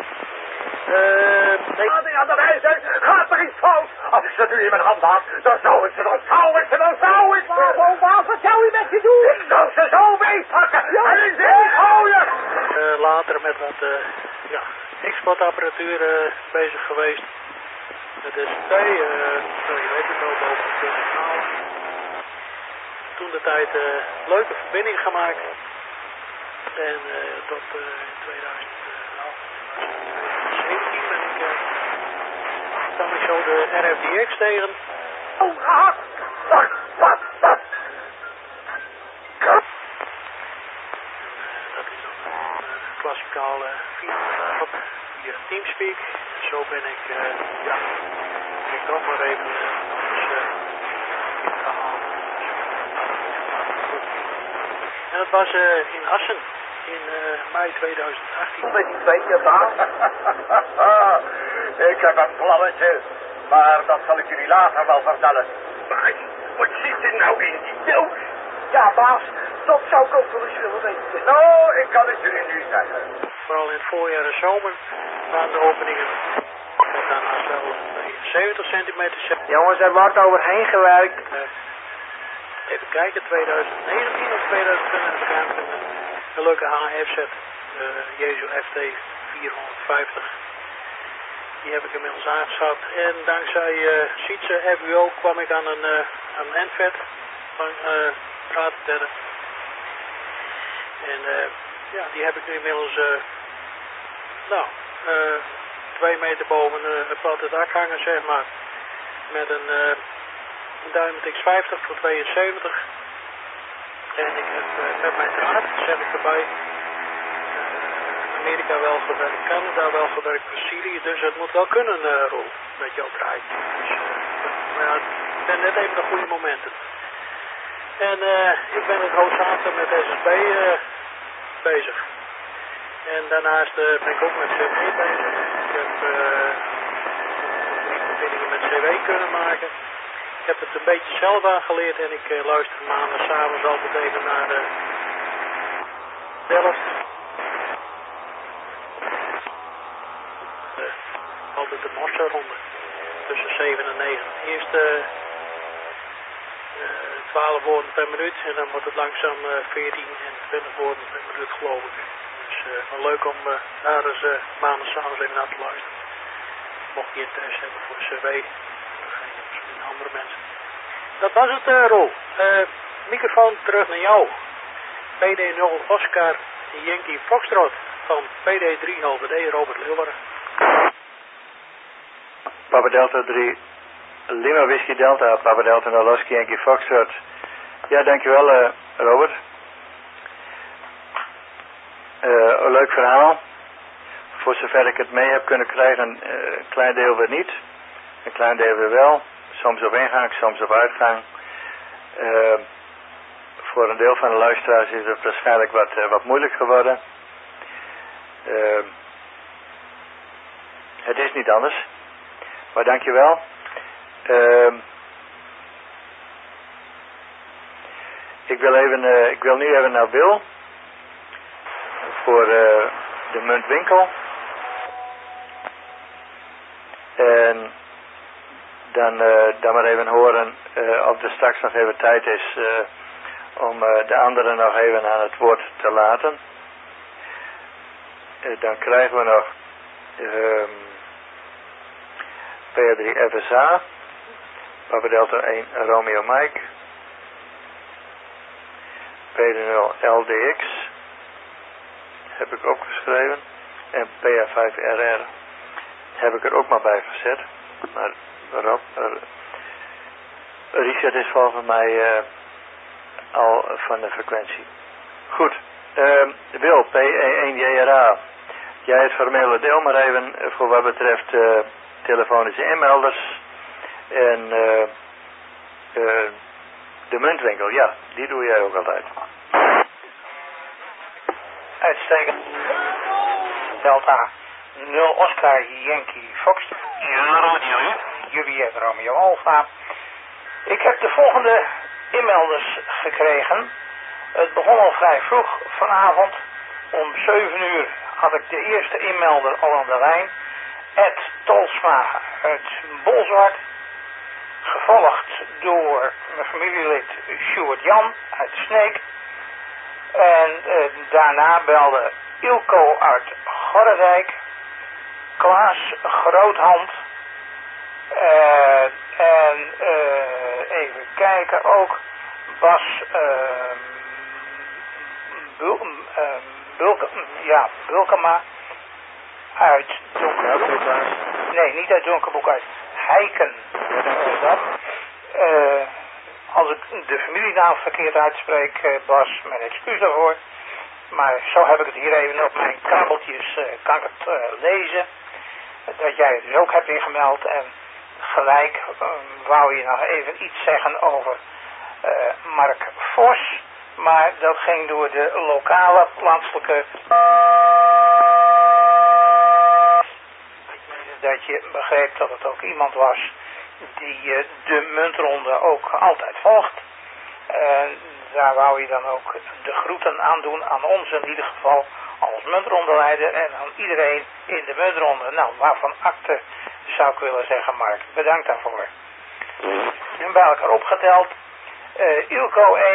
Uh, nee. Aan de wijze, gaat er iets fout? Als ik ze nu in mijn hand had, dan zou ik ze, dan zou ik ze, dan zou ik ze. Wat, wat, wat zou u met je doen? Ik zou ze zo meepakken ja. En in zee gooien. Uh, later met wat, uh, ja, exportapparatuur uh, bezig geweest. Met de S T, uh, je weet het wel, boven de twintig kanalen. Toen de tijd uh, leuke verbinding gemaakt. En uh, tot uh, tweeduizend zeventien ben ik, uh, kwam ik zo de R F D X tegen. Oh, gehad! Wat, wat, wat? Dat is dan een uh, klassikaal uh, via, via Teamspeak. Zo ben ik, uh, ja, ik nog maar even uh, En dat was uh, in Assen in uh, mei tweeduizend achttien. Met die tweede baas. Ik heb een plannetje, maar dat zal ik jullie later wel vertellen. Maar wat zit er nou in die doos? Ja, baas, dat zou ik ook wel eens willen weten. Nou, ik kan het jullie nu zeggen. Vooral in het voorjaar en zomer waren de openingen. En daarnaast wel zeventig centimeter. Jongens, er wordt overheen gewerkt. Uh, even kijken, tweeduizend negentien of tweeduizend twintig gaan we een leuke H F Z. Uh, Jezu F T vierhonderdvijftig. Die heb ik inmiddels aangeschaft. En dankzij uh, Sietse F U O kwam ik aan een, uh, aan een N-vet van uh, praatvertellen. En uh, ja, die heb ik nu inmiddels uh, nou, uh, twee meter boven uh, het platte dak hangen, zeg maar. Met een, uh, een Diamond X vijftig voor tweeënzeventig. En ik heb uh, met mijn draad, zet ik erbij, Amerika wel gewerkt, Canada wel gewerkt, Brazilië, dus het moet wel kunnen, uh, Roel, met jouw draadje. Dus, uh, maar ja, ik ben net even de goede momenten. En uh, ik ben het hoofdzakelijk met S S B uh, bezig. En daarnaast uh, ben ik ook met C W bezig. Ik heb uh, verbindingen met C W kunnen maken. Ik heb het een beetje zelf aangeleerd en ik uh, luister maandag s'avonds altijd even naar de Delft. Altijd de Mosselronde tussen zeven en negen. Eerst uh, uh, twaalf woorden per minuut en dan wordt het langzaam uh, veertien en twintig woorden per minuut, geloof ik. Dus uh, wel leuk om uh, daar eens uh, maandag s'avonds even naar te luisteren. Mocht je interesse hebben voor de C W, misschien andere mensen. Dat was het, uh, Roel. Uh, microfoon terug naar jou. P D nul Oscar Yankee Foxtrot van P D drie L B D Robert Leeuwarden. Papa Delta drie, Lima Whisky Delta, Papa Delta Noloski Yankee Foxtrot. Ja, dankjewel uh, Robert. Uh, een leuk verhaal. Voor zover ik het mee heb kunnen krijgen, uh, een klein deel weer niet. Een klein deel weer wel. Soms op ingang, soms op uitgang. Uh, voor een deel van de luisteraars is het waarschijnlijk wat, uh, wat moeilijk geworden. Uh, het is niet anders. Maar dankjewel. Uh, ik wil even, uh, ik wil nu even naar Wil. Voor uh, de muntwinkel. En dan, uh, dan maar even horen uh, of er straks nog even tijd is uh, om uh, de anderen nog even aan het woord te laten. Uh, dan krijgen we nog uh, P R drie F S A, Papa Delta één Romeo Mike, P D nul L D X, heb ik opgeschreven, en P A vijf R R heb ik er ook maar bij gezet, maar Rob, uh, Richard is volgens mij uh, al van de frequentie. Goed, uh, Wil, P E één J R A, jij het formele deel maar even voor wat betreft uh, telefonische inmelders en uh, uh, de muntwinkel, ja, die doe jij ook altijd. Uitstekend. Delta nul Oscar Yankee Fox. Ja, radio. Juliet Romeo Alpha. Ik heb de volgende inmelders gekregen. Het begon al vrij vroeg vanavond. Om zeven uur had ik de eerste inmelder al aan de lijn. Ed Tolsma uit Bolzwart. Gevolgd door mijn familielid Sjoerd Jan uit Sneek. En uh, daarna belde Ilko uit Gorredijk. Klaas Groothand. Uh, en uh, even kijken ook. Bas uh, Bul, uh, Bulke, ja, Bulkema uit Donkerboek. Nee, niet uit Donkerboek, uit Heiken. Uh, uh, als ik de familienaam verkeerd uitspreek, uh, Bas, mijn excuus daarvoor. Maar zo heb ik het hier even op mijn krabbeltjes, uh, kan ik het uh, lezen. Dat jij het dus ook hebt ingemeld. En gelijk uh, wou je nog even iets zeggen over uh, Mark Vos, maar dat ging door de lokale plaatselijke... Dat je begreep dat het ook iemand was die uh, de muntronde ook altijd volgt. Uh, daar wou je dan ook de groeten aan doen, aan ons in ieder geval als muntrondeleider en aan iedereen in de muntronde. Nou, waarvan akte zou ik willen zeggen, Mark. Bedankt daarvoor. En bij elkaar opgeteld, uh, Ilko één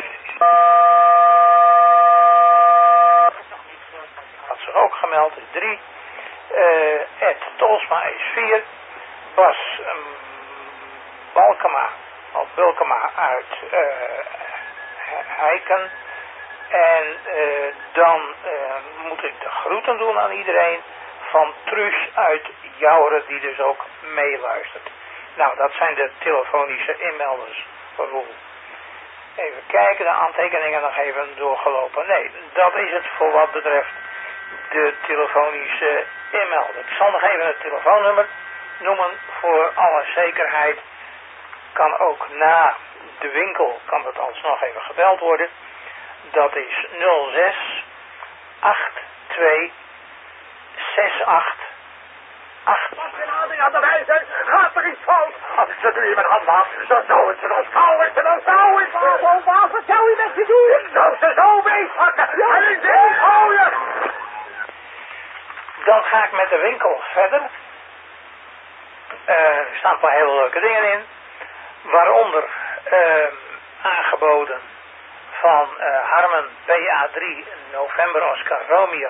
had zich ook gemeld, drie. Uh, Ed Tolsma is vier. Bas um, Balkema, of Bulkema uit uh, Heiken. En uh, dan uh, moet ik de groeten doen aan iedereen van Truus uit Jouren, die dus ook meeluistert. Nou, dat zijn de telefonische inmelders. Roel. Even kijken, de aantekeningen nog even doorgelopen. Nee, dat is het voor wat betreft de telefonische inmelden. Ik zal nog even het telefoonnummer noemen voor alle zekerheid. Kan ook na de winkel, kan het alsnog even gebeld worden. Dat is nul zes acht twee zes acht acht. Wat een aanding aan de wijze, gaat er iets fout? Als ik ze nu in mijn hand had, dan zou het ze dan zou het ze dan zou het ze. Wat baas, wat zou u met ze doen? Ik zou ze zo meepakken en in zee gooien. Dan ga ik met de winkel verder. Uh, er staan een paar hele leuke dingen in. Waaronder uh, aangeboden van uh, Harmen P A drie November Oscar Romeo.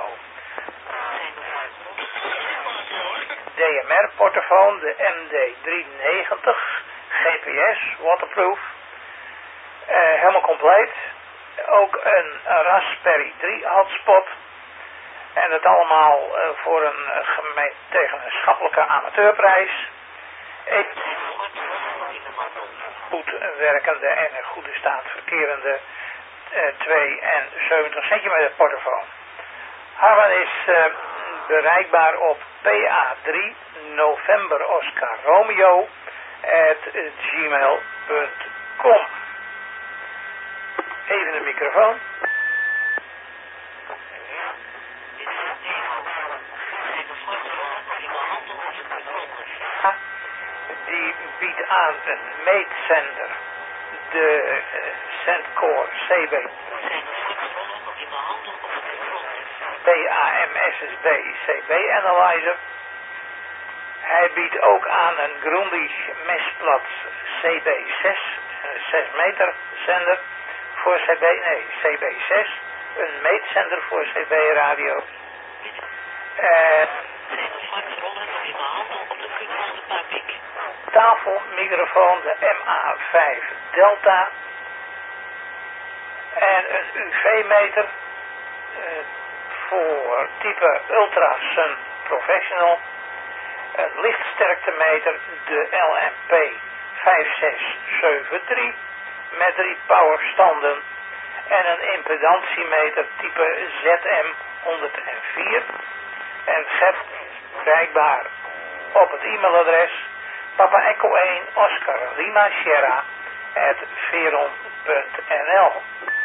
D M R portofoon, de M D driehonderdnegentig, G P S, waterproof. Uh, helemaal compleet. Ook een Raspberry drie hotspot. En het allemaal uh, voor een uh, gemeen, tegen een schappelijke amateurprijs. Een goed werkende en in goede staat verkerende uh, tweeënzeventig centimeter portofoon. Harman is uh, bereikbaar op P A drie November Oscar Romeo at gmail punt com. Even de microfoon. Die biedt aan een meetzender, de uh, Centcore C B P A M S S B C B Analyzer. Hij biedt ook aan een Grundig Mesplat C B zes, een zes meter zender voor C B, nee, C B zes, een meetzender voor C B radio. En tafelmicrofoon, de M A vijf Delta. En een U V-meter uh, voor type Ultra Sun Professional. Een lichtsterktemeter, de L M P vijf zes zeven drie met drie powerstanden. En een impedantiemeter type Z M honderdvier. En zet bereikbaar op het e-mailadres Papa Echo één Oscar Lima Sierra at veron punt n l.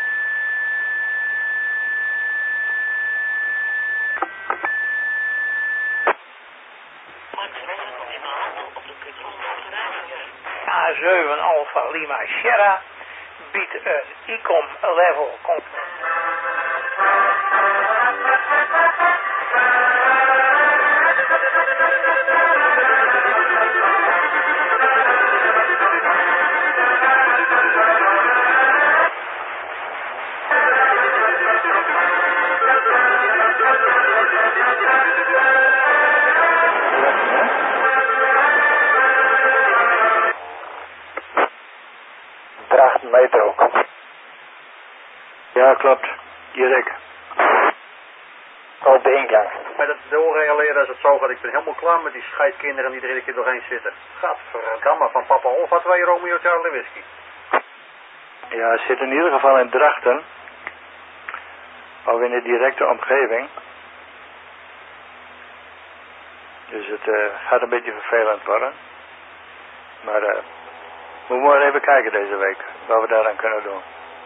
A zeven Alpha Lima Sierra biedt een Icom level Draagt meter ook. Ja, klopt. Direct. Op de ingang. Bij dat doorreguleren is het zo dat ik ben helemaal klaar met die scheidkinderen die er iedere keer doorheen zitten. Gadverdamme, van papa Alfa twee Romeo Charlie Whisky. Ja, het zit in ieder geval in Drachten. Of in de directe omgeving. Dus het uh, gaat een beetje vervelend worden. Maar uh, we moeten maar even kijken deze week, wat we daaraan kunnen doen.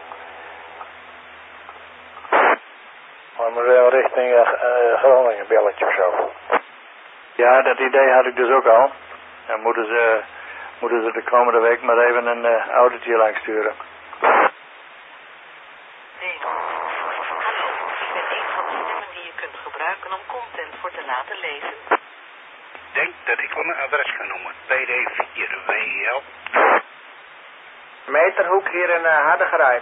Maar we wel richting uh, uh, Groningen belletje of zo. Ja, dat idee had ik dus ook al. Dan moeten ze, moeten ze de komende week maar even een uh, autootje langs sturen. Nee, ik ben een van de stemmen die je kunt gebruiken om content voor te laten lezen. Ik denk dat ik wel een adres ga noemen. P D vier W L. Meterhoek hier in uh, Hardergerij.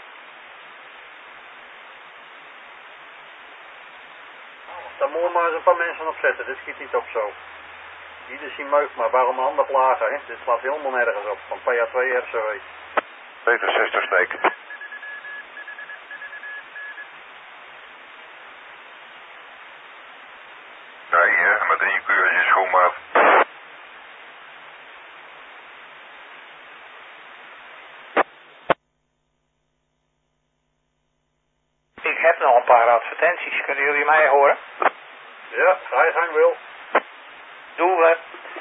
Daar moeten we maar eens een paar mensen op zetten. Dit schiet niet op zo. Ieder zien meuk, maar waarom handen plagen? Hè? Dit slaat helemaal nergens op. Van P A twee R C W. vijfenzestig steek. Nee, hè, met één keurtje schoonmaat. Ik heb nog een paar advertenties. Kunnen jullie mij horen? Ja, ga je gang wil. Doen we.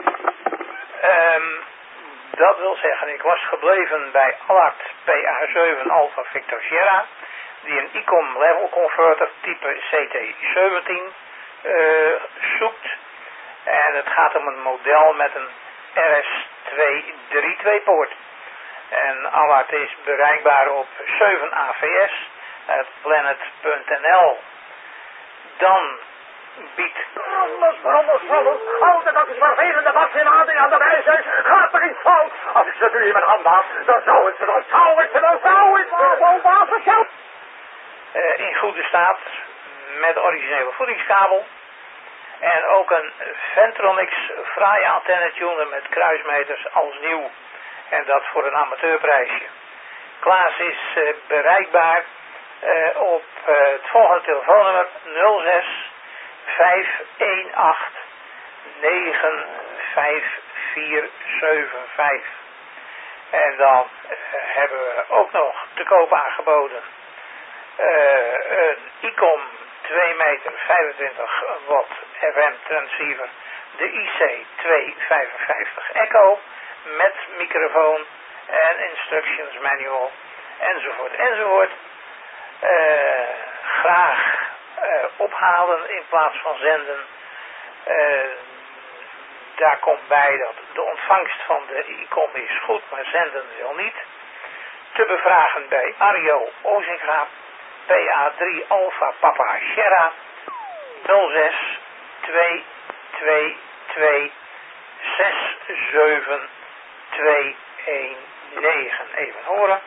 Um, dat wil zeggen, ik was gebleven bij Allard P A zeven Alpha Victor Sierra, die een I C O M level converter type C T zeventien uh, zoekt. En het gaat om een model met een R S tweehonderddraaientwintig poort. En Allard is bereikbaar op zeven A V S, het planet punt N L. Dan biedt... Anders, anders, anders. Altijd dat is vervelende vaccinatie aan de wijze. Gaat er iets fout? Als ik ze nu in mijn hand had, dan zou ik ze, dan zou ik ze, dan zou ik ze. Gewoon waterschap. Uh, in goede staat, met originele voedingskabel. En ook een Ventronics fraaie antenne-tuner met kruismeters als nieuw. En dat voor een amateurprijsje. Klaas is uh, bereikbaar uh, op uh, het volgende telefoonnummer nul zes vijf een acht negen vijf vier zeven vijf. En dan uh, hebben we ook nog te koop aangeboden uh, een I C O M twee meter vijfentwintig watt F M transceiver, de I C tweehonderdvijfenvijftig Echo met microfoon en instructions manual enzovoort enzovoort. Uh, graag uh, ophalen in plaats van zenden. Uh, daar komt bij dat de ontvangst van de I C O M is goed, maar zenden wil niet. Te bevragen bij Arjo Ozinga, P A drie Alpha Papa Sierra, nul zes twee twee twee zes zeven twee een negen. Even horen.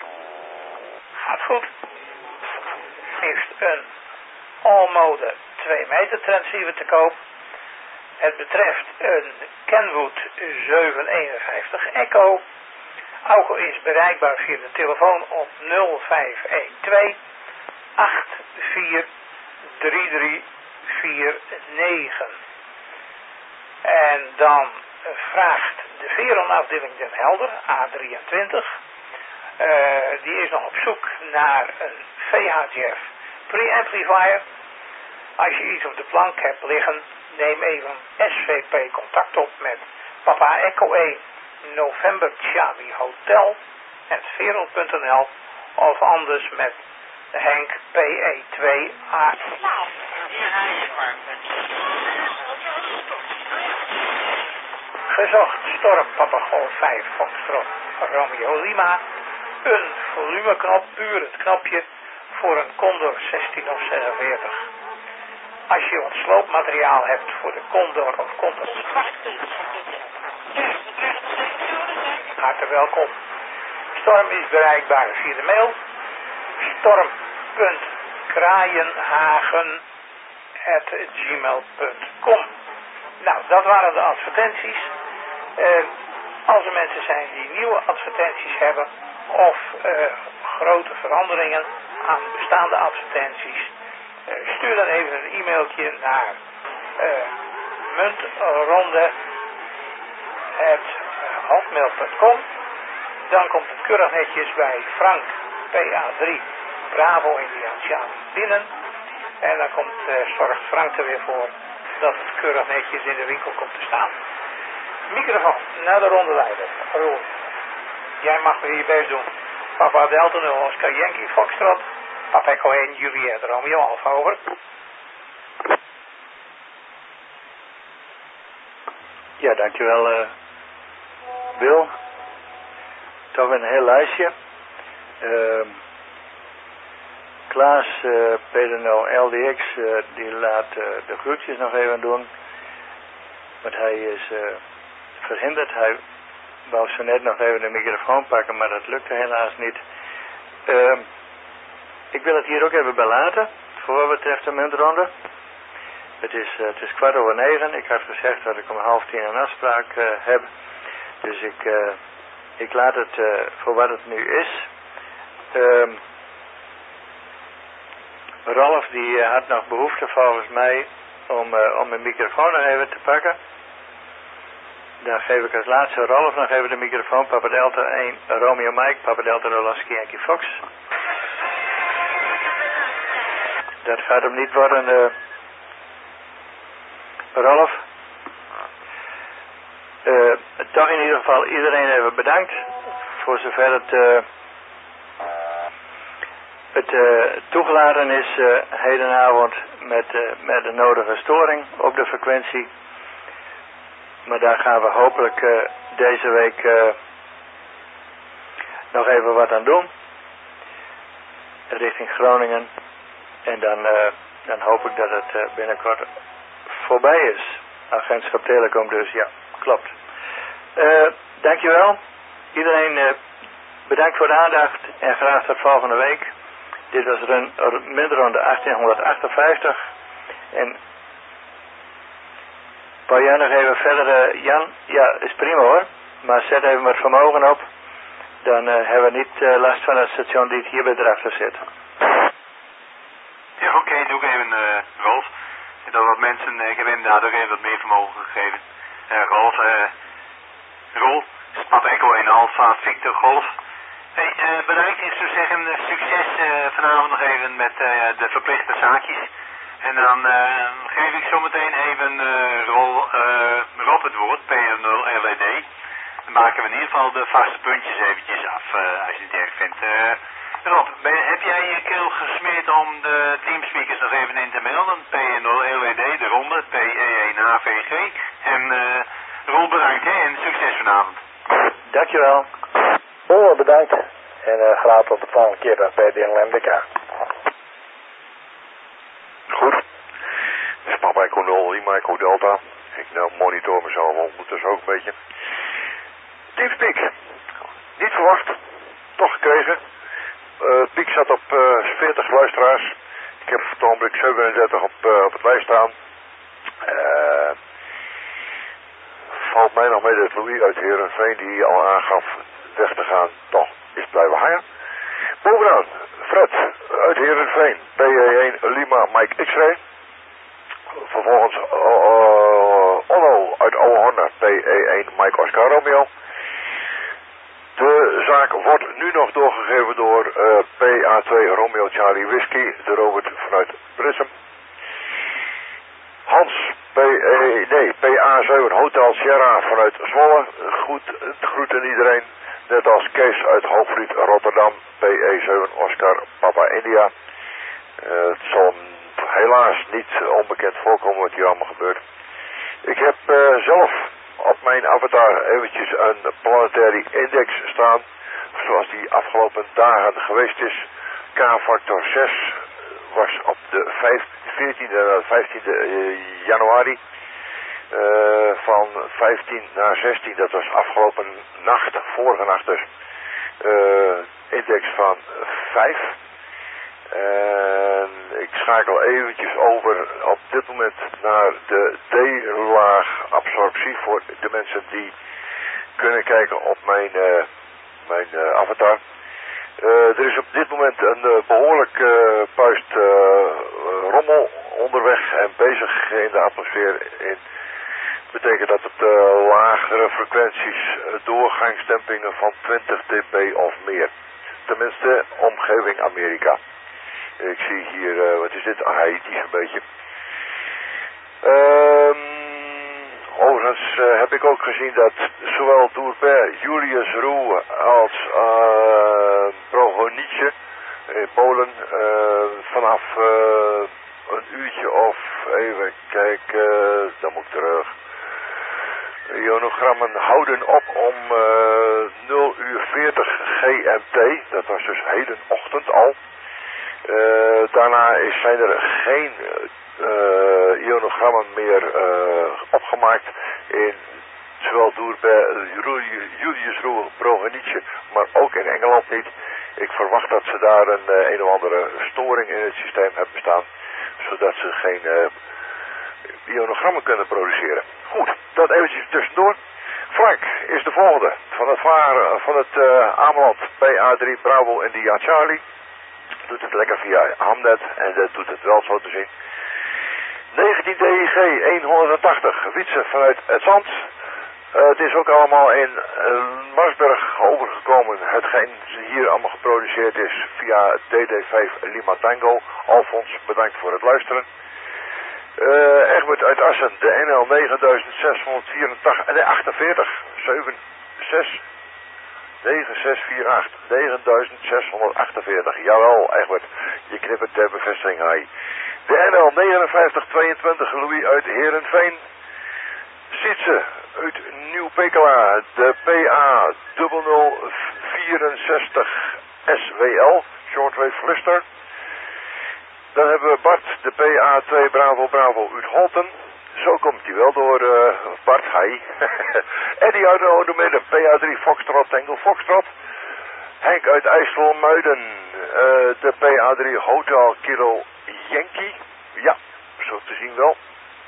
Gaat goed. Heeft een All-mode twee meter transceiver te koop. Het betreft een Kenwood zevenhonderdeenenvijftig Echo. Auco is bereikbaar via de telefoon op nul vijf een twee acht vier drie drie vier negen. En dan vraagt de Veron afdeling Den Helder, A drieëntwintig. Uh, die is nog op zoek naar een V H F preamplifier. Als je iets op de plank hebt liggen, neem even S V P contact op met Papa Echo één November Charlie Hotel at veron punt n l of anders met Henk P E twee A. Gezocht Storm Papa Golf vijf Foxtrot Romeo Lima. Een volumeknop, puur het knopje voor een Condor zestien of zesenveertig. Als je wat sloopmateriaal hebt voor de Condor of Condor, hartelijk welkom. Storm is bereikbaar via de mail storm punt kraaienhagen at gmail punt com. Nou, dat waren de advertenties. Uh, als er mensen zijn die nieuwe advertenties hebben of uh, grote veranderingen aan bestaande advertenties, uh, stuur dan even een e-mailtje naar uh, muntronde at hotmail punt com. Dan komt het keurig netjes bij Frank P A drie Bravo Indiaan Charlie binnen. En dan komt, uh, zorgt Frank er weer voor dat het keurig netjes in de winkel komt te staan. Microfoon naar de ronde leider. Roel. Jij mag weer je best doen. Papa Delta nul, Oscar Yankee Foxtrot. Papa Echo één, Juliet Romeo Alpha, over. Ja, dankjewel uh, Wil. Toch een heel lijstje. Uh, Klaas, uh, P D N O L D X, uh, die laat uh, de groetjes nog even doen. Want hij is uh, verhinderd. Hij wou zo net nog even de microfoon pakken, maar dat lukte helaas niet. Uh, ik wil het hier ook even belaten, voor wat betreft de muntronde. Het is, uh, het is kwart over negen. Ik had gezegd dat ik om half tien een afspraak uh, heb. Dus ik, uh, ik laat het uh, voor wat het nu is. Uh, Rolf die uh, had nog behoefte volgens mij om, uh, om mijn microfoon nog even te pakken. Dan geef ik als laatste Rolf nog even de microfoon. Papa Delta één, Romeo Mike, Papa Delta Rolaski Yankee Fox. Dat gaat hem niet worden, uh, Rolf. Uh, toch in ieder geval iedereen even bedankt. Voor zover het, uh, het uh, toegeladen is uh, hedenavond met, uh, met de nodige storing op de frequentie. Maar daar gaan we hopelijk uh, deze week uh, nog even wat aan doen. Richting Groningen. En dan, uh, dan hoop ik dat het uh, binnenkort voorbij is. Agentschap Telecom dus, ja, klopt. Uh, dankjewel. Iedereen uh, bedankt voor de aandacht en graag tot volgende week. Dit was run, muntronde achttienhonderdachtenvijftig. En wou jij nog even verder, uh, Jan? Ja, is prima hoor. Maar zet even wat vermogen op. Dan uh, hebben we niet uh, last van het station die het hier bij erachter zit. Ja, oké, okay, doe ik even, uh, Rolf. Dat wat mensen, uh, ik heb inderdaad ook even wat meer vermogen gegeven. Uh, Rolf, uh, Rol, Papa Echo één Alpha, Victor Golf. Hey, uh, bedankt. Ik zou zeggen, uh, succes uh, vanavond nog even met uh, de verplichte zaakjes. En dan uh, geef ik zo meteen even uh, Rol, uh, Rob het woord, P M nul L E D. Dan maken we in ieder geval de vaste puntjes eventjes af, uh, als je het erg vindt. Uh, Rob, ben, heb jij je keel gesmeerd om de teamspeakers nog even in te melden? P M nul L E D, de ronde, P E één H V G. En uh, Rol, bedankt hè, en succes vanavond. Dankjewel. Oh, bedankt. En uh, graag tot de volgende keer bij P D N L M D K. Goed. Dit is Papa Echo nul, Lima Echo Delta. Ik nou monitor mezelf ondertussen ook een beetje. Teamspeak. Niet verwacht. Toch gekregen. Uh, het piek zat op uh, veertig luisteraars. Ik heb voor het ogenblik zevenendertig op, uh, op het lijst staan. Uh, valt mij nog mee dat Louis uit Heerenveen, die al aangaf weg te gaan, toch is blijven hangen. Bovenaan, Fred uit Heerenveen, P E één Lima Mike X-Ray. Vervolgens uh, uh, Onno uit Oude P E één Mike Oscar Romeo. De zaak wordt nu nog doorgegeven door uh, P A twee Romeo Charlie Whisky, de Robert vanuit Prism. Hans, P E, nee, P A zeven Hotel Sierra vanuit Zwolle. Goed, groeten iedereen. Net als Kees uit Hoogvliet Rotterdam, P E zeven Oscar Papa India. Uh, het zal helaas niet onbekend voorkomen wat hier allemaal gebeurt. Ik heb uh, zelf op mijn avatar eventjes een planetary index staan, zoals die afgelopen dagen geweest is. K-factor zes was op de veertiende en vijftiende januari. Uh, van vijftien naar zestien, dat was afgelopen nacht, vorige nacht dus. Uh, index van vijf. En ik schakel eventjes over op dit moment naar de D-laag absorptie voor de mensen die kunnen kijken op mijn, uh, mijn uh, avatar. Uh, er is op dit moment een uh, behoorlijk uh, puist uh, rommel onderweg en bezig in de atmosfeer. In betekent dat het uh, lagere frequenties uh, doorgangsdempingen van twintig dB of meer. Tenminste, omgeving Amerika. Ik zie hier, uh, wat is dit? Haiti een beetje. Um, over Overigens uh, heb ik ook gezien dat zowel Doerbe, Julius Roe als uh, Prohonice in Polen uh, vanaf uh, een uurtje of even kijken, dan moet ik terug. Ionogrammen houden op om uh, nul uur veertig G M T, dat was dus hedenochtend al. Uh, daarna is, zijn er geen uh, ionogrammen meer uh, opgemaakt in zowel Doerbe, Julius Roe, Prohonice, maar ook in Engeland niet. Ik verwacht dat ze daar een, uh, een of andere storing in het systeem hebben staan, zodat ze geen uh, ionogrammen kunnen produceren. Goed, dat eventjes tussendoor. Frank is de volgende van het varen van het uh, Ameland P A drie Bravo India Charlie. Doet het lekker via Hamnet en dat doet het wel zo te zien. negentien D I G honderdtachtig, Wietse vanuit het Zand. Uh, het is ook allemaal in uh, Marsberg overgekomen, hetgeen hier allemaal geproduceerd is via D D vijf Lima Tango. Alfons, bedankt voor het luisteren. Uh, Egbert uit Assen, de N L negen zeshonderdvierentachtig, nee, achtenveertig, zeven zes negen zes vier acht, negen zeshonderdachtenveertig. Jawel, Egbert, je knippert ter bevestiging, hij. De N L negenenvijftig tweeëntwintig, Louis uit Heerenveen. Sietse uit Nieuw-Pekela, de P A nul nul vierenzestig S W L, Shortwave Fluster. Dan hebben we Bart, de P A twee Bravo Bravo uit Holten. Zo komt hij wel door, uh, Bart, hij. Eddie uit Oude P A drie Foxtrot Tango Foxtrot. Henk uit IJsselmuiden, uh, de P A drie Hotel Kilo Yankee. Ja, zo te zien wel.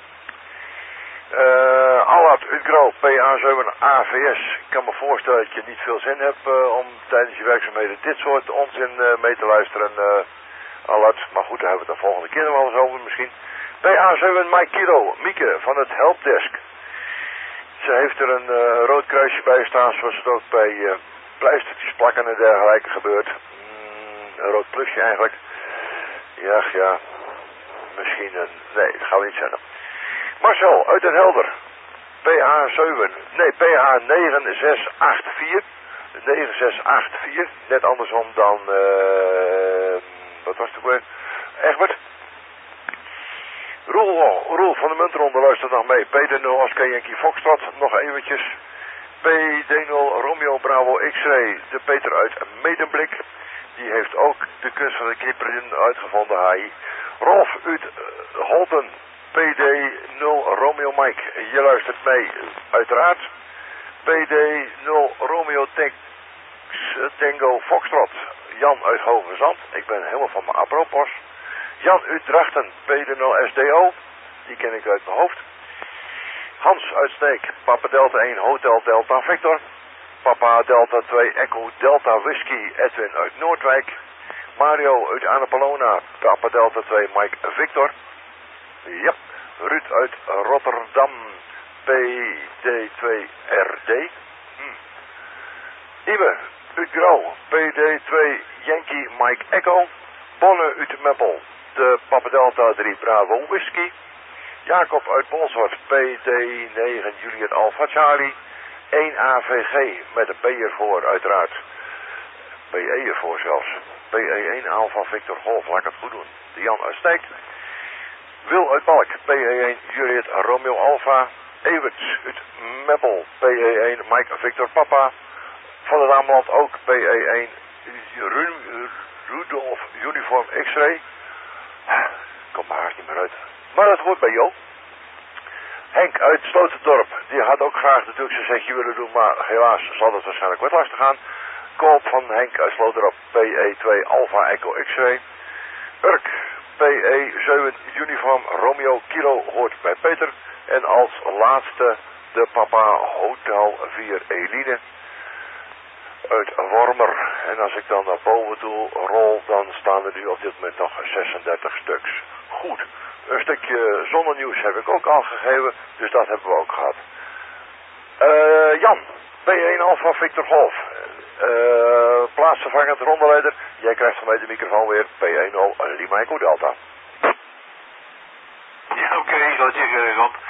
Uh, Allard Utgro, P A zeven A V S. Ik kan me voorstellen dat je niet veel zin hebt uh, om tijdens je werkzaamheden dit soort onzin uh, mee te luisteren, uh, Allard. Maar goed, daar hebben we het de volgende keer nog wel eens over misschien. P A zeven Mike Kilo, Mieke van het Helpdesk. Ze heeft er een uh, rood kruisje bij staan, zoals het ook bij uh, pleistertjes plakken en dergelijke gebeurt. Mm, een rood plusje eigenlijk. Ja, ja. Misschien een... Nee, dat gaan we niet zeggen. Marcel uit Den Helder. P A zeven, nee, P A negen zes acht vier. negen zes acht vier, net andersom dan, uh, wat was het ook weer? Egbert? Roel, Roel van de Muntronde luistert nog mee. P D nul Oscar Yankee Foxtrot, nog eventjes. P D nul Romeo Bravo X-Ray, de Peter uit Medemblik. Die heeft ook de kunst van de knipperen uitgevonden, H I. Rolf uit uh, Holten. P D nul Romeo Mike, je luistert mee, uiteraard. P D nul Romeo Tex, Tango Foxtrot, Jan uit Hoge Zand, ik ben helemaal van mijn apropos. Jan uit Drachten, P D nul S D O, die ken ik uit mijn hoofd. Hans uit Sneek, Papa Delta één Hotel Delta Victor. Papa Delta twee Echo Delta Whisky, Edwin uit Noordwijk. Mario uit Annapolona, Papa Delta twee Mike Victor. Ja, Ruud uit Rotterdam, P D twee R D. Hm. Ibe uit Grauw, P D twee Yankee Mike Echo. Bonne uit Meppel, de Papa Delta drie Bravo Whisky. Jacob uit Bolshort, P D negen Juliet Alpha Charlie. één A V G met een P ervoor uiteraard. P E ervoor zelfs. P E één Alpha Victor Golf, laat ik het goed doen. De Jan uit Steek. Wil uit Balk, P E één Juliet Romeo Alpha. Evert uit Meppel, P E één Mike Victor Papa. Van het Ameland ook P E één Ru Rudolf Uniform X-Ray. Komt maar haast niet meer uit. Maar dat hoort bij Jo. Henk uit Sloterdorp, die had ook graag natuurlijk zijn zetje willen doen, maar helaas zal het waarschijnlijk wat lastig gaan. Koop van Henk uit Sloterdorp, P E twee Alpha Echo X-Ray. Urk, P E zeven Uniform Romeo Kilo hoort bij Peter. En als laatste de Papa Hotel vier Eline uit Wormer. En als ik dan naar boven toe rol, dan staan er nu op dit moment nog zesendertig stuks. Goed, een stukje zonnenieuws heb ik ook al gegeven, dus dat hebben we ook gehad. Uh, Jan, P één Alpha Victor Golf. Uh, plaatsvervangend rondeleider. Jij krijgt van mij de microfoon weer. P één nul Lima Echo Delta. Ja, oké, okay, ik zal het zeggen, Rob.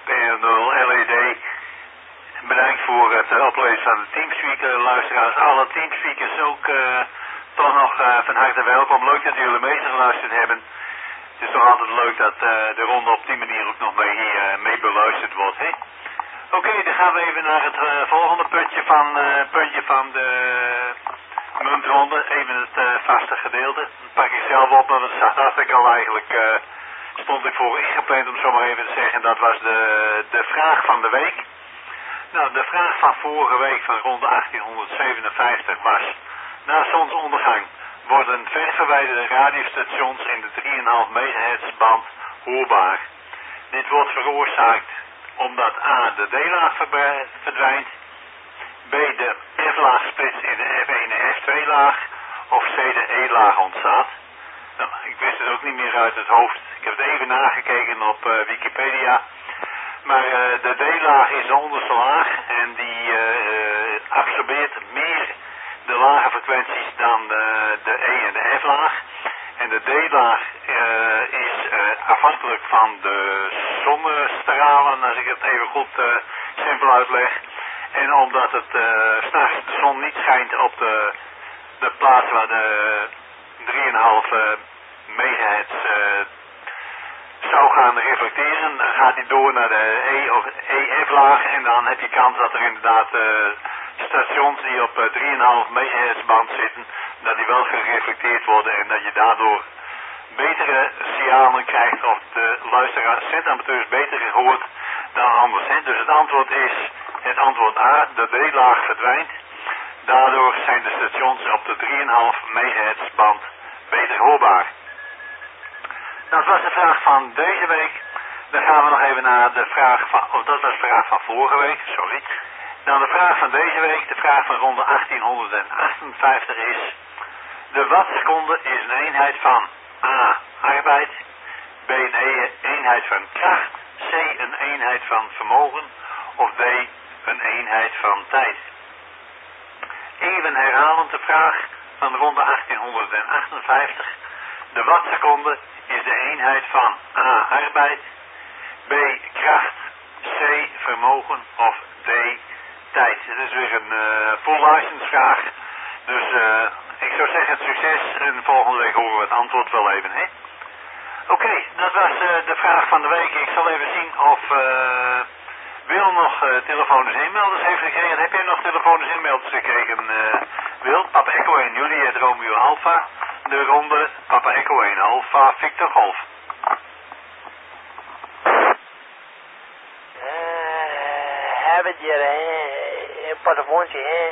P N nul L E D. Bedankt voor het uh, oplezen van de Teamspeaker luisteraars. Alle Teamspeakers ook uh, toch nog uh, van harte welkom. Leuk dat jullie meegeluisterd hebben. Het is toch altijd leuk dat uh, de ronde op die manier ook nog mee, uh, mee beluisterd wordt. Oké, okay, dan gaan we even naar het uh, volgende puntje van, uh, puntje van de muntronde. Even het uh, vaste gedeelte. Dat pak ik zelf op, want dat had ik al eigenlijk... Uh, stond ik voor ingepland om zo maar even te zeggen. Dat was de, de vraag van de week. Nou, de vraag van vorige week van ronde achttienhonderdzevenenvijftig was: na zonsondergang worden ververwijderde radiostations in de drie komma vijf megahertz band hoorbaar. Dit wordt veroorzaakt omdat A. de D-laag verdwijnt, B. de F-laag splitst in de F één en F twee laag, of C. de E-laag ontstaat. Nou, ik wist het ook niet meer uit het hoofd. Ik heb het even nagekeken op uh, Wikipedia. Maar uh, de D-laag is de onderste laag en die uh, absorbeert meer de lage frequenties dan de, de E en de F-laag. En de D-laag uh, is uh, afhankelijk van de zonnestralen, als ik het even goed uh, simpel uitleg. En omdat het uh, 's nachts de zon niet schijnt op de, de plaats waar de drie komma vijf uh, megahertz uh, zou gaan reflecteren, dan gaat hij door naar de E of E F-laag en dan heb je kans dat er inderdaad uh, stations die op uh, drie komma vijf megahertz band zitten, dat die wel gereflecteerd worden en dat je daardoor betere signalen krijgt of de luisteraars, zetamateurs beter gehoord dan anders. Hè? Dus het antwoord is, het antwoord A, de D-laag verdwijnt. Daardoor zijn de stations op de drie komma vijf megahertz band beter hoorbaar. Dat was de vraag van deze week. Dan gaan we nog even naar de vraag van, of dat was de vraag van vorige week, sorry. Dan de vraag van deze week, de vraag van ronde achttienhonderdachtenvijftig is: de wattseconde is een eenheid van A. arbeid, B. een eenheid van kracht, C. een eenheid van vermogen, of D. een eenheid van tijd. Even herhalend de vraag van ronde achttienhonderdachtenvijftig. De wattseconde is de eenheid van A. arbeid, B. kracht, C. vermogen of D. tijd. Het is weer een uh, full license vraag. Dus uh, ik zou zeggen succes en volgende week horen we het antwoord wel even, hè? Oké, okay, dat was uh, de vraag van de week. Ik zal even zien of uh, Wil nog uh, telefonisch inmelders heeft gekregen. Heb jij nog telefonisch inmelders gekregen, uh, Wil? Papa Echo één, Juliet Romeo Alpha. De ronde Papa Echo één Alpha Victor Golf. Uh, heb het hier, hè? Een portefeuille, hè?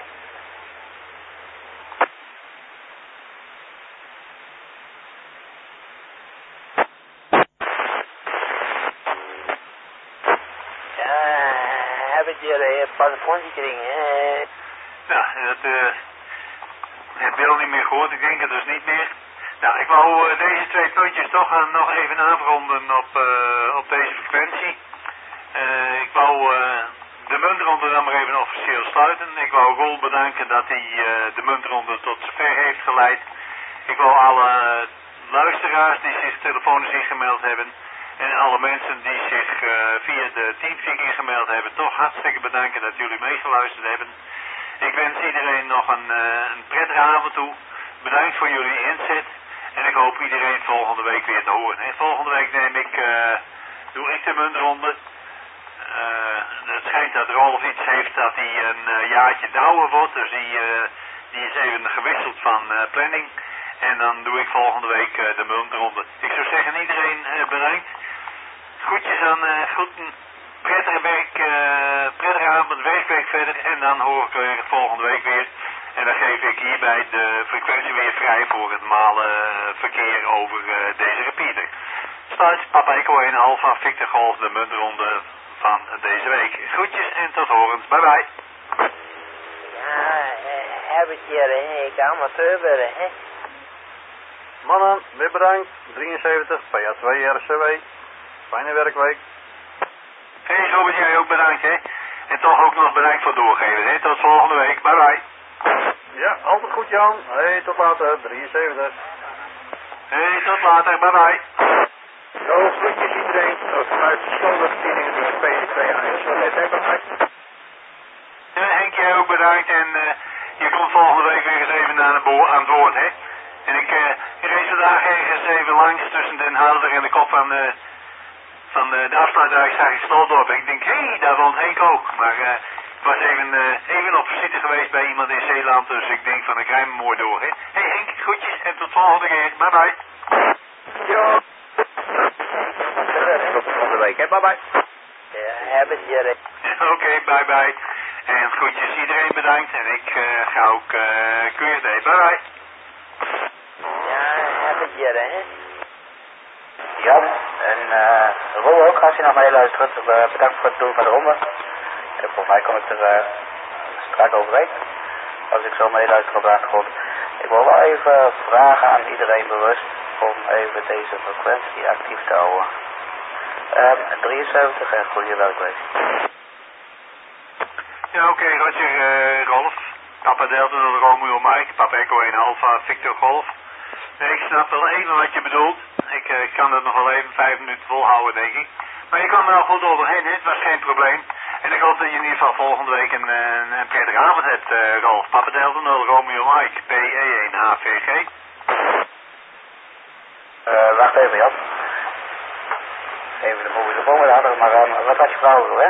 Heb ik hier een portefeuille gekregen, hè? Ja, dat uh, heb Wil niet meer gehoord. Ik denk het dus niet meer. Nou, ik wou uh, deze twee puntjes toch uh, nog even afronden op, uh, op deze frequentie. Uh, ik wou uh, de muntronde dan maar even officieel sluiten. Ik wou Rol bedanken dat hij uh, de muntronde tot zover heeft geleid. Ik wou alle luisteraars die zich telefonisch ingemeld hebben en alle mensen die zich uh, via de Teamspeak ingemeld hebben, toch hartstikke bedanken dat jullie meegeluisterd hebben. Ik wens iedereen nog een, uh, een prettige avond toe. Bedankt voor jullie inzet. En ik hoop iedereen volgende week weer te horen. En volgende week neem ik, uh, doe ik de muntronde. Uh, het schijnt dat Rolf iets heeft dat hij een uh, jaartje ouder wordt. Dus die, uh, die is even gewisseld van uh, planning. En dan doe ik volgende week uh, de muntronde. Ik zou zeggen iedereen uh, bedankt. Groetjes aan uh, groeten. Prettige werk, uh, prettige avond, werkweek verder. En dan hoor ik uh, volgende week weer. En dan geef ik hierbij de frequentie weer vrij voor het normale uh, verkeer over uh, deze repeater. Sluit Papa Echo één Alpha Victor Golf de muntronde van deze week. Groetjes en tot horens. Bye bye. Ja, heb ik hier, hè? Ik ga maar terug, hè? Mannen, weer bedankt. drieënzeventig, P A twee R C W. Fijne werkweek. Hé hey, Robert, jij ook bedankt, hè? En toch ook nog bedankt voor doorgeven, hè? Tot volgende week. Bye bye. Ja, altijd goed Jan. Hé, hey, tot later. drieënzeventig. Hé, hey, tot later. Bye bye. Zo, groetjes iedereen. Goed, vanuit de schoolbedieningen door P twee A S. Wat heeft hij bereikt? Ja, Henk, jij ook bedankt en uh, je komt volgende week weer eens even aan, de aan het woord, hè. En ik, uh, ik reed vandaag ergens even langs tussen Den Helder en de kop van, uh, van uh, de afsluitdijk zag ik Sloldorp. En ik denk, hé, hey, daar woont Henk ook. Maar uh, ik was even, uh, even op visite geweest bij iemand in Zeeland, dus ik denk van ik rij me mooi door, hè. Hé hey, Henk, groetjes en tot volgende keer. Bye bye. Ja. Tot de volgende week, hè. Bye bye. Ja, hebben ze hier. Oké, okay, bye bye. En groetjes, iedereen bedankt en ik uh, ga ook uh, keurig delen. Bye bye. Ja, hebben ze hier, hè. Ja, en uh, Rol ook, als je naar mij luistert. Uh, bedankt voor het doen van de ronde. En volgens mij kom ik er uh, straks overheen. Als ik zo meeluister op de achtergrond. Ik wil wel even vragen aan iedereen bewust om even deze frequentie actief te houden. Um, drieënzeventig en goede werkweek. Ja, oké, okay, Roger, uh, Rolf. Papa Delta, Romeo Mike, Papa Echo één Alpha, Victor Golf. Nee, ik snap wel even wat je bedoelt. Ik uh, kan het nog wel even vijf minuten volhouden, denk ik. Maar je kwam er al goed overheen, hè? Het was geen probleem. En ik hoop dat je in ieder geval volgende week een, een, een prettige avond hebt, uh, Rolf. Papa Delta, Romeo Mike, P E één H V G. Uh, wacht even, Jan. Even de volgende volgende, maar uh, wat had je vrouw over, hè?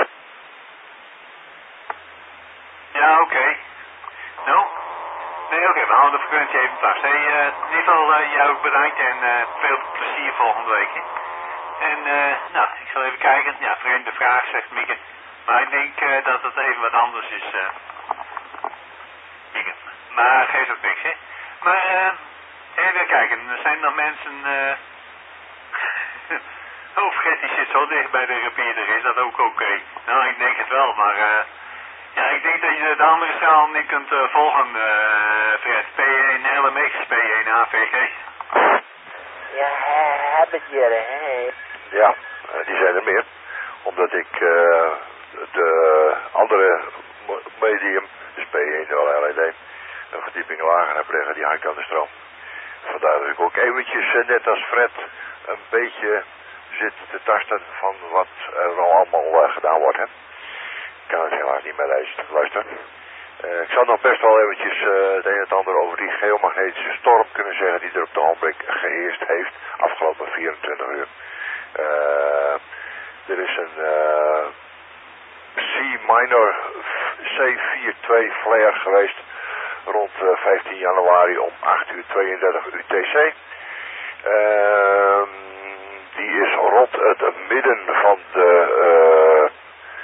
Ja, oké. Okay. Nou? Nee, oké, okay, we houden de frequentie even vast. Hey, uh, in ieder geval uh, jou ook bedankt en uh, veel plezier volgende week. Hè? En uh, nou, ik zal even kijken. Ja, vreemde vraag, zegt Mieke. Maar ik denk uh, dat het even wat anders is. Uh. Mieke. Maar geeft ook niks, hè. Maar uh, even kijken, er zijn nog mensen... Uh... oh, vergeet, die zit zo dicht bij de repeater. Is dat ook oké? Okay? Nou, ik denk het wel, maar... Uh... Ja, ik denk dat je de andere straal niet kunt uh, volgen, uh, Fred. P één L M X, P één H V G. Ja, heb het hier, hè? Ja, die zijn er meer. Omdat ik uh, de andere medium, dus P één L E D, een verdieping lager heb liggen, die hangt aan de stroom. Vandaar dat ik ook eventjes, uh, net als Fred, een beetje zit te tasten van wat er al allemaal uh, gedaan wordt, hè. Ik kan het helaas niet meer lezen. Luister. Uh, ik zou nog best wel eventjes uh, het een en het ander over die geomagnetische storm kunnen zeggen die er op de ogenblik geheerst heeft afgelopen vierentwintig uur. Uh, er is een uh, C minor C vierentwintig flare geweest rond uh, vijftien januari om acht uur tweeëndertig U T C. Uh, die is rond het midden van de... Uh,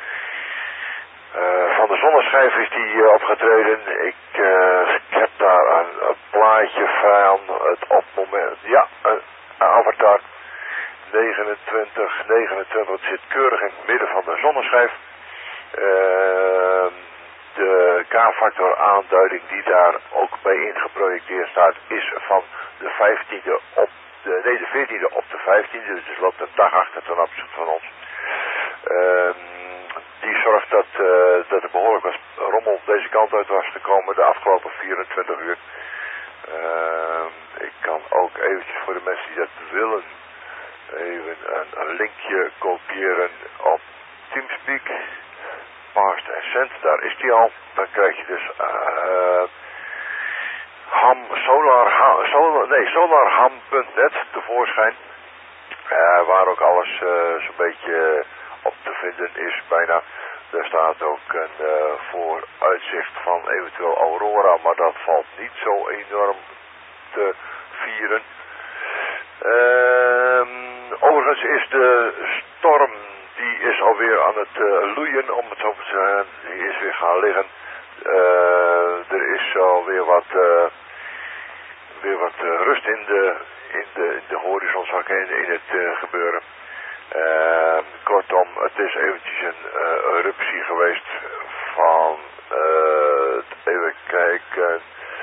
Uh, van de zonneschijf is die uh, opgetreden. Ik, uh, ik heb daar een, een plaatje van het op moment. Ja, een, een avatar. negenentwintig, negenentwintig. Het zit keurig in het midden van de zonneschijf. Uh, de K-factor aanduiding die daar ook bij ingeprojecteerd staat is van de vijftiende op de, nee, de veertiende op de vijftiende. Dus het loopt een dag achter ten opzichte van ons. Uh, Die zorgt dat, uh, dat er behoorlijk wat rommel deze kant uit was gekomen de afgelopen vierentwintig uur. Uh, ik kan ook eventjes voor de mensen die dat willen even een, een linkje kopiëren op Teamspeak. Past Ascent, daar is die al. Dan krijg je dus uh, ham, solar, ha, solar, nee, solarham punt net tevoorschijn. Uh, waar ook alles uh, zo'n beetje op te vinden is bijna. Er staat ook een uh, vooruitzicht van eventueel aurora, maar dat valt niet zo enorm te vieren. Uh, overigens is de storm, die is alweer aan het uh, loeien, om het zo te zeggen. Die is weer gaan liggen. Uh, er is alweer wat, uh, weer wat uh, rust in de, in de, in de horizon, zou ik in, in het uh, gebeuren. Uh, kortom, het is eventjes een uh, eruptie geweest van, uh, even kijken,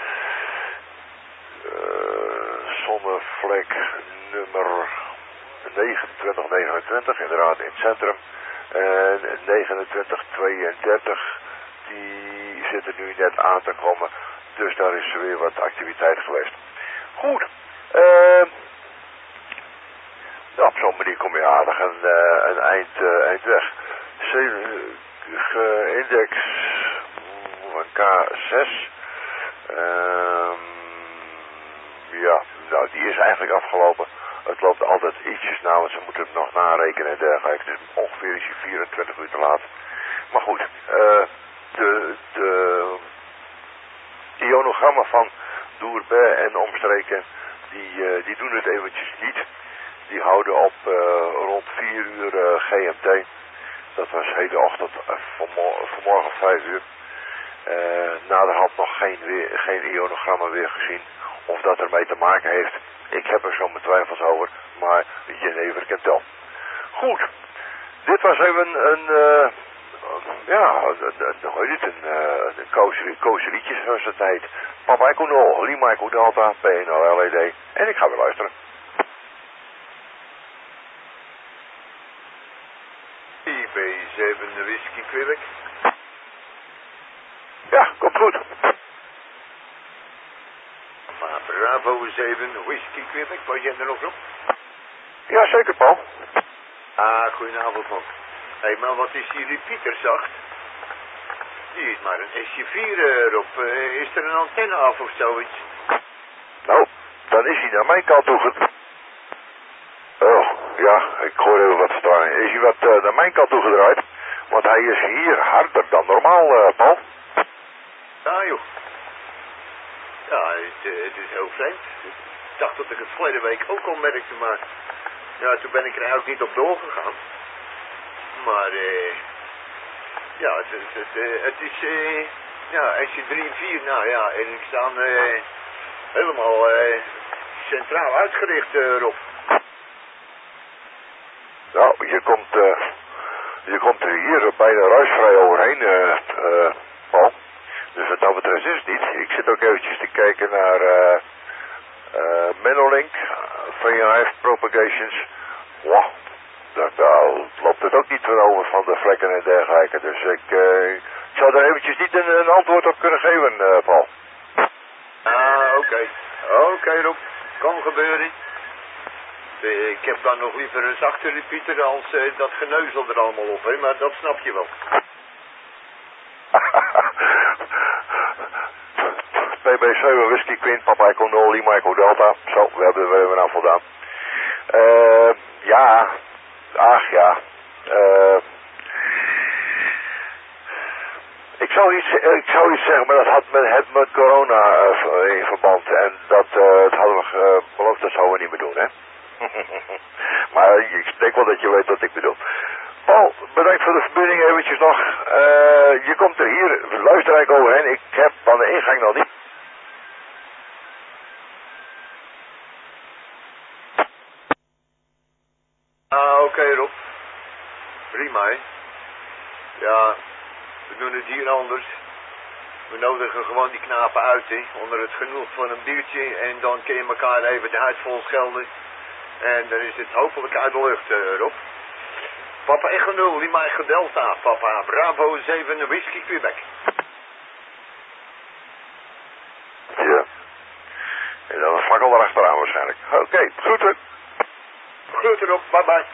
uh, zonnevlek nummer negenentwintig negenentwintig, inderdaad in het centrum. En negenentwintig tweeëndertig, die zitten nu net aan te komen, dus daar is weer wat activiteit geweest. Goed, uh, op zo'n maar die kom je aardig een, uh, een eind, uh, eind weg. Zeven, uh, index K zes. Um, ja, nou die is eigenlijk afgelopen. Het loopt altijd ietsjes na, want ze moeten hem nog narekenen en dergelijke. Dus ongeveer is hij vierentwintig uur te laat. Maar goed, uh, de, de ionogrammen van Doerbij en omstreken, die, uh, die doen het eventjes niet. Die houden op uh, rond vier uur uh, G M T. Dat was de hele ochtend, uh, vanmorgen, vanmorgen vijf uur. Uh, naderhand nog geen, weer, geen ionogrammen weer gezien. Of dat ermee te maken heeft. Ik heb er zo mijn twijfels over, maar je never can tell. Goed, dit was even een, uh, ja, hoe heet het, een, uh, een koosje zoals het heet. Papa Echo nul, Lima Echo Delta, P N L L E D. En ik ga weer luisteren. I B zeven Whisky Quebec. Ja, komt goed. Maar Bravo zeven Whisky Quebec, was jij er nog op? Ja, zeker, Paul. Ah, goedenavond, man. Hé, hey, maar wat is die repeater zacht? Die is maar een S J vier erop. Uh, is er een antenne af of zoiets? Nou, dan is hij naar mijn kant toe ge... Oh, ja, ik hoor even wat staan. Is hij wat uh, naar mijn kant toe gedraaid? Want hij is hier harder dan normaal, uh, Paul. Ah, joh. Ja, het, uh, het is heel vreemd. Ik dacht dat ik het verleden week ook al merkte, maar... Ja, toen ben ik er eigenlijk niet op doorgegaan. Maar, eh... ja, het, het, het, uh, het is, eh... Uh, ja, S J drie en vier, nou ja, en ik sta uh, helemaal uh, centraal uitgericht uh, erop. Nou, je komt, uh, je komt er hier bijna ruisvrij overheen, uh, uh, Paul. Dus wat dat betreft is het niet. Ik zit ook eventjes te kijken naar uh, uh, Menolink, V N F Propagations. Wow, daar, daar loopt het ook niet van over van de vlekken en dergelijke. Dus ik, uh, ik zou daar eventjes niet een, een antwoord op kunnen geven, uh, Paul. Ah, oké. Okay. Oké, okay, Rob. Kan gebeuren. Uh, ik heb dan nog liever een zachte repeater als uh, dat geneuzel er allemaal op, hè? Maar dat snap je wel. P B zeven Whisky Queen, Papa Echo nul, Lima Echo Delta. Zo, we hebben er weer aan voldaan. Uh, ja, ach ja. Uh, ik, zou iets, ik zou iets zeggen, maar dat had met, het met corona uh, in verband. En dat, uh, dat hadden we uh, beloofd, dat zouden we niet meer doen, hè. Maar ik denk wel dat je weet wat ik bedoel. Paul, bedankt voor de verbinding eventjes nog. Uh, je komt er hier, luister ik overheen. Ik heb aan de ingang nog niet. Ah, oké okay, Rob. Prima, hè. Ja, we doen het hier anders. We nodigen gewoon die knapen uit, hè. Onder het genoeg van een biertje. En dan kun je elkaar even de huid vol schelden. En dan is het hopelijk uit de lucht, uh, Rob. Papa Echo nul, Lima Echo Delta, Papa Bravo zeven Whisky Quebec. Ja. En dan een fakkel erachteraan waarschijnlijk. Oké, okay, groeten. Groeten op, bye bye.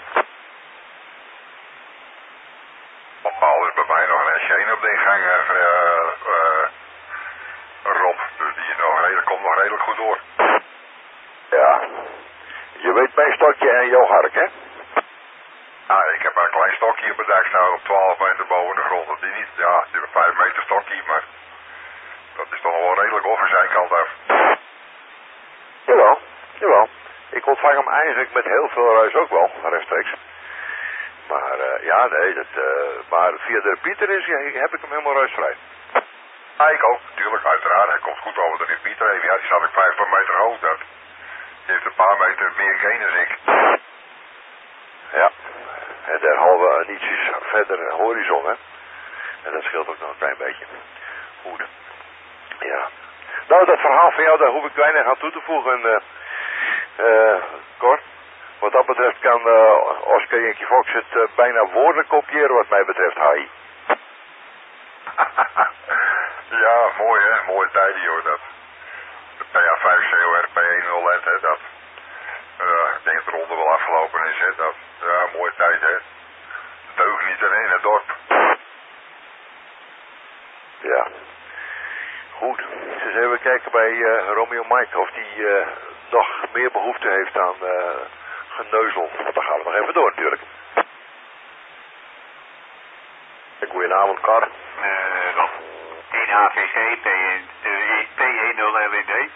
Al is bij mij nog een S J één op de ingang, uh, uh, Rob. Dus die is nog redelijk, komt nog redelijk goed door. Ja. Je weet mijn stokje en jouw hark, hè? Ah, ik heb maar een klein stokje op het dak staan op twaalf meter boven de grond. Dat is niet, ja, het is een vijf meter stokje, maar dat is toch wel redelijk over zijn kant af. Jawel, jawel. Ik ontvang hem eigenlijk met heel veel ruis ook wel, rechtstreeks. Maar uh, ja, nee, dat, uh, maar via de repeater is, ja, heb ik hem helemaal ruisvrij. Ah, ik ook, natuurlijk, uiteraard. Hij komt goed over de repeater even. Ja, die staat ik vijftig meter hoog. Dat. Die heeft een paar meter meer gain dan ik. Ja, en derhalve uh, ietsjes verder horizon, hè. En dat scheelt ook nog een klein beetje. Goed. Ja. Nou, dat verhaal van jou, daar hoef ik weinig aan toe te voegen, uh, uh, Cor. Wat dat betreft kan uh, Oscar Yankee Fox het uh, bijna woordelijk kopiëren wat mij betreft, H I. Ja, mooi hè, mooie tijden joh, dat. De P A vijf C O R P één nul L E D, hè, dat. Uh, denk dat de ronde wel afgelopen is, hè. Dat, ja, mooie tijd, hè. Deugd niet alleen in het dorp. Ja. Goed. Dus even kijken bij uh, Romeo Mike of die uh, nog meer behoefte heeft aan uh, geneuzel. Want dan gaan we nog even door natuurlijk. Goedenavond, Kar. Uh, Rob. één H V G, P één nul L E D.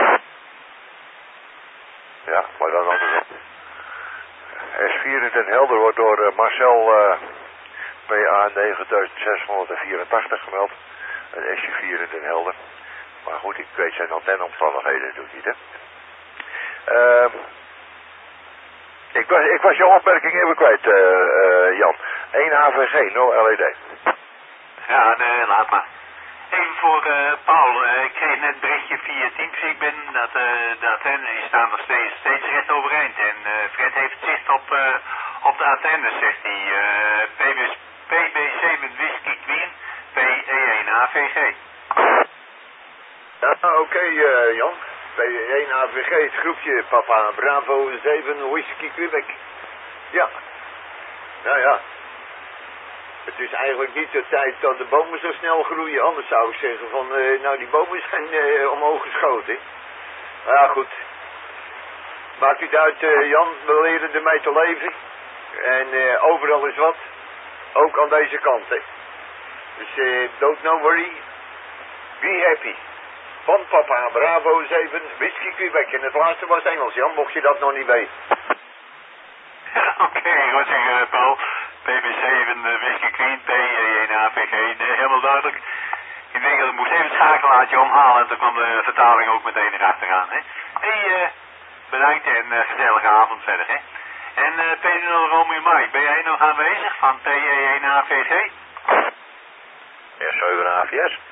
Ja, maar dan andersom. S vier in Den Helder wordt door uh, Marcel uh, P A negen zeshonderdvierentachtig gemeld. Een S vier in Den Helder. Maar goed, ik weet zijn antenneomstandigheden natuurlijk niet, hè. Uh, ik, was, ik was jouw opmerking even kwijt, uh, uh, Jan. één H V G, nul L E D. Ja, nee, laat maar. Even voor uh, Paul. Uh, ik kreeg net een berichtje via Teamspeak binnen dat uh, de antennes die staan nog steeds, steeds recht overeind. En uh, Fred heeft zicht op, uh, op de antennes, zegt hij. Uh, P B zeven Whisky Queen, P E één H V G. Ja, oké okay, uh, Jan. P E één H V G, het groepje Papa Bravo zeven Whisky Quebec. Ja. Nou ja. Het is eigenlijk niet de tijd dat de bomen zo snel groeien. Anders zou ik zeggen van, uh, nou die bomen zijn uh, omhoog geschoten. Maar ja, goed. Maakt u het uit, uh, Jan. We leren ermee te leven. En uh, overal is wat. Ook aan deze kant, hè. Dus uh, don't no worry. Be happy. Van Papa Bravo zeven Whisky Quebec. En het laatste was Engels, Jan. Mocht je dat nog niet weten. Ja, oké. Okay, wat zeg je, Paul? P B zeven uh, Whisky Queen, P E één H V G. Nee, helemaal duidelijk. Ik denk dat ik moest even het schakelaartje omhalen en toen kwam de vertaling ook meteen erachteraan, hè. Hé, hey, uh, bedankt en uh, gezellige avond verder, hè. En uh, P nul Romeo Mike, ben jij nog aanwezig van P E één H V G? Ja, zeven A V S.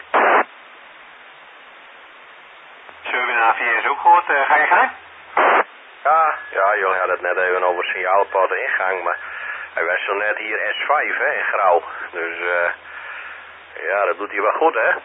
zeven A V S ook gehoord, uh, ga je gaan? Ja, ja, jullie hadden het net even over signaalpad ingang, maar hij was zo net hier S vijf, hè, in grauw. Dus, eh, uh, ja, dat doet hij wel goed, hè?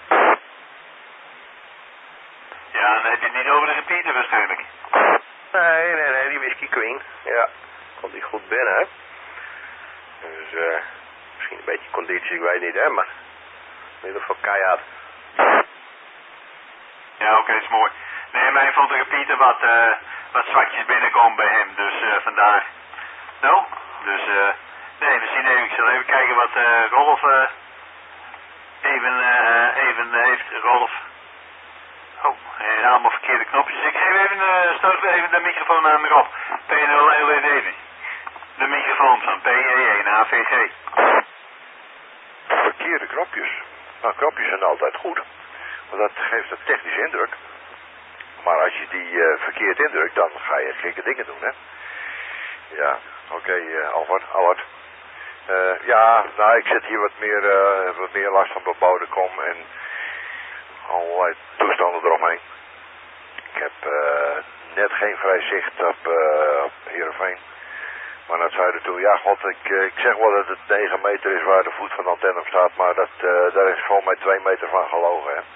Ja, dan heb je het niet over de repeater waarschijnlijk. Nee, nee, nee, die Whisky Queen. Ja, komt hij goed binnen, hè? Dus, eh, uh, misschien een beetje conditie, ik weet niet, hè, maar in ieder geval keihard. Ja, oké, okay, dat is mooi. Nee, mij vond de repeater wat, uh, wat zwakjes binnenkomen bij hem, dus uh, vandaar. Nou, dus, eh, uh, nee, we zien even, ik zal even kijken wat uh, Rolf uh, even, uh, even heeft. Rolf. Oh, uh, allemaal verkeerde knopjes. Ik geef even, uh, stoot even de microfoon aan Rob. P nul L E D. De microfoon van P E één H V G. Verkeerde knopjes. Nou, knopjes zijn altijd goed. Want dat geeft een technische indruk. Maar als je die uh, verkeerd indrukt, dan ga je gekke dingen doen, hè. Ja, oké, okay, uh, Albert, Albert. Uh, ja, nou, ik zit hier wat meer, uh, wat meer last van bebouwde kom en allerlei toestanden eromheen. Ik heb uh, net geen vrij zicht op, uh, op Heerenveen. Maar naar het zuiden toe, ja god, ik, uh, ik zeg wel dat het negen meter is waar de voet van de antenne op staat, maar dat, uh, daar is volgens mij twee meter van gelogen, hè.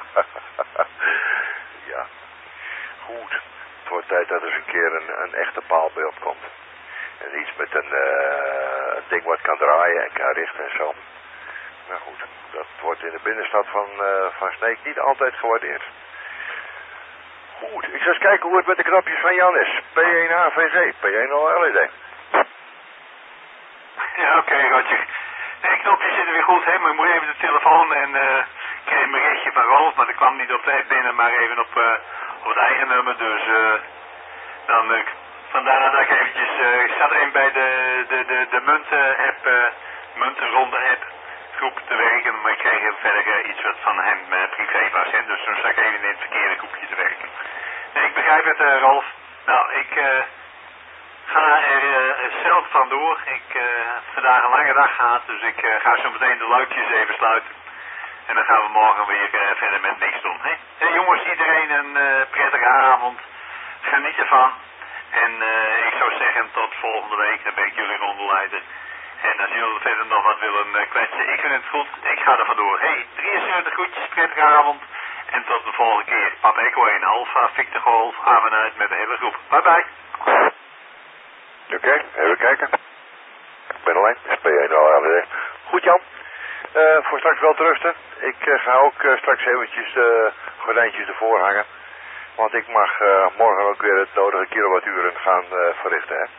Ja, goed. Het wordt tijd dat er eens een keer een, een echte paalbeeld komt. En iets met een uh, ding wat kan draaien en kan richten en zo. Nou goed, dat wordt in de binnenstad van, uh, van Sneek niet altijd gewaardeerd. Goed, ik zal eens kijken hoe het met de knopjes van Jan is. P één H V G, P één L E D. Ja, oké, okay, Roger. Nee, knopjes zitten weer goed, hè, maar ik moet even de telefoon en uh, ik kreeg een berichtje van Rolf, maar dat kwam niet op de app binnen, maar even op, uh, op het eigen nummer, dus uh, dan, uh, vandaar dat ik eventjes, uh, ik zat even bij de, de, de, de munten-app, uh, muntenronde-app groep te werken, maar ik kreeg verder uh, iets wat van hem uh, privé was, hè, dus toen zat ik even in het verkeerde groepje te werken. Nee, ik begrijp het, uh, Rolf. Nou, ik... Uh, ga er uh, zelf vandoor. Ik uh, heb vandaag een lange dag gehad, dus ik uh, ga zo meteen de luikjes even sluiten. En dan gaan we morgen weer uh, verder met niks doen. Hè? Hey, jongens, iedereen een uh, prettige avond. Geniet ervan. En uh, ik zou zeggen tot volgende week, dan ben ik jullie rondleiden. En als jullie verder nog wat willen uh, kwetsen, ik vind het goed. Ik ga er vandoor. Hey, drieënzeventig groetjes, prettige avond. En tot de volgende keer. Papa Echo één Alpha, Victor Golf, avond uit met de hele groep. Bye bye. Oké, okay, even kijken. Ik ben alleen. S P één al L D. Goed Jan. Uh, voor straks wel rusten. Ik uh, ga ook uh, straks eventjes de uh, gordijntjes ervoor hangen. Want ik mag uh, morgen ook weer het nodige kilowatturen gaan uh, verrichten, hè.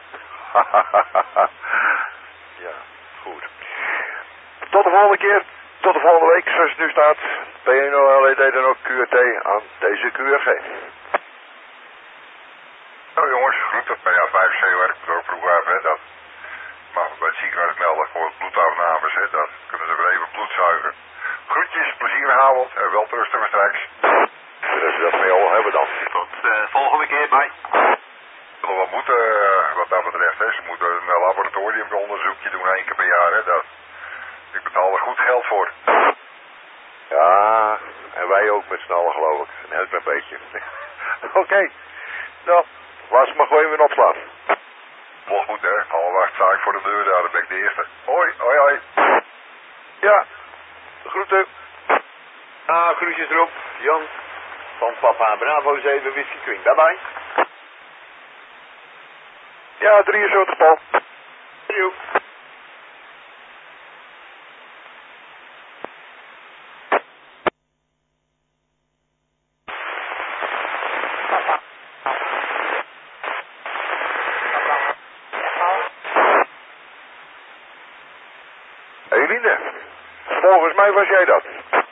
Ja, goed. Tot de volgende keer. Tot de volgende week, zoals het nu staat. P één O L E D dan ook Q R T aan deze Q R G. Nou jongens, groeten bij A vijf C werk. Dat ook vroeg hebben, hè. Dat mag bij het ziekenhuis melden voor bloedafnames, hè. Dan kunnen ze weer even bloed zuigen. Groetjes, plezieravond en wel rusten we straks. Dat we dat mee al hebben dan. Tot de uh, volgende keer, bye. We zullen wel moeten, uh, wat dat betreft, hè. Ze moeten een laboratoriumonderzoekje doen één keer per jaar, hè. Dat, ik betaal er goed geld voor. Ja, en wij ook met z'n allen geloof ik. Een heel klein beetje. Oké, okay. Nou, laat ze maar gewoon weer opslaan. Wel goed hè, alle wacht sta ik voor de deur daar, dan ben ik de eerste. Hoi, hoi, hoi. Ja, groeten. Ah, groetjes erop, Jan. Van papa Bravo zeven Whisky Queen, bye bye. Ja, drieënzeventig Paul. Joep. Eline, volgens mij was jij dat.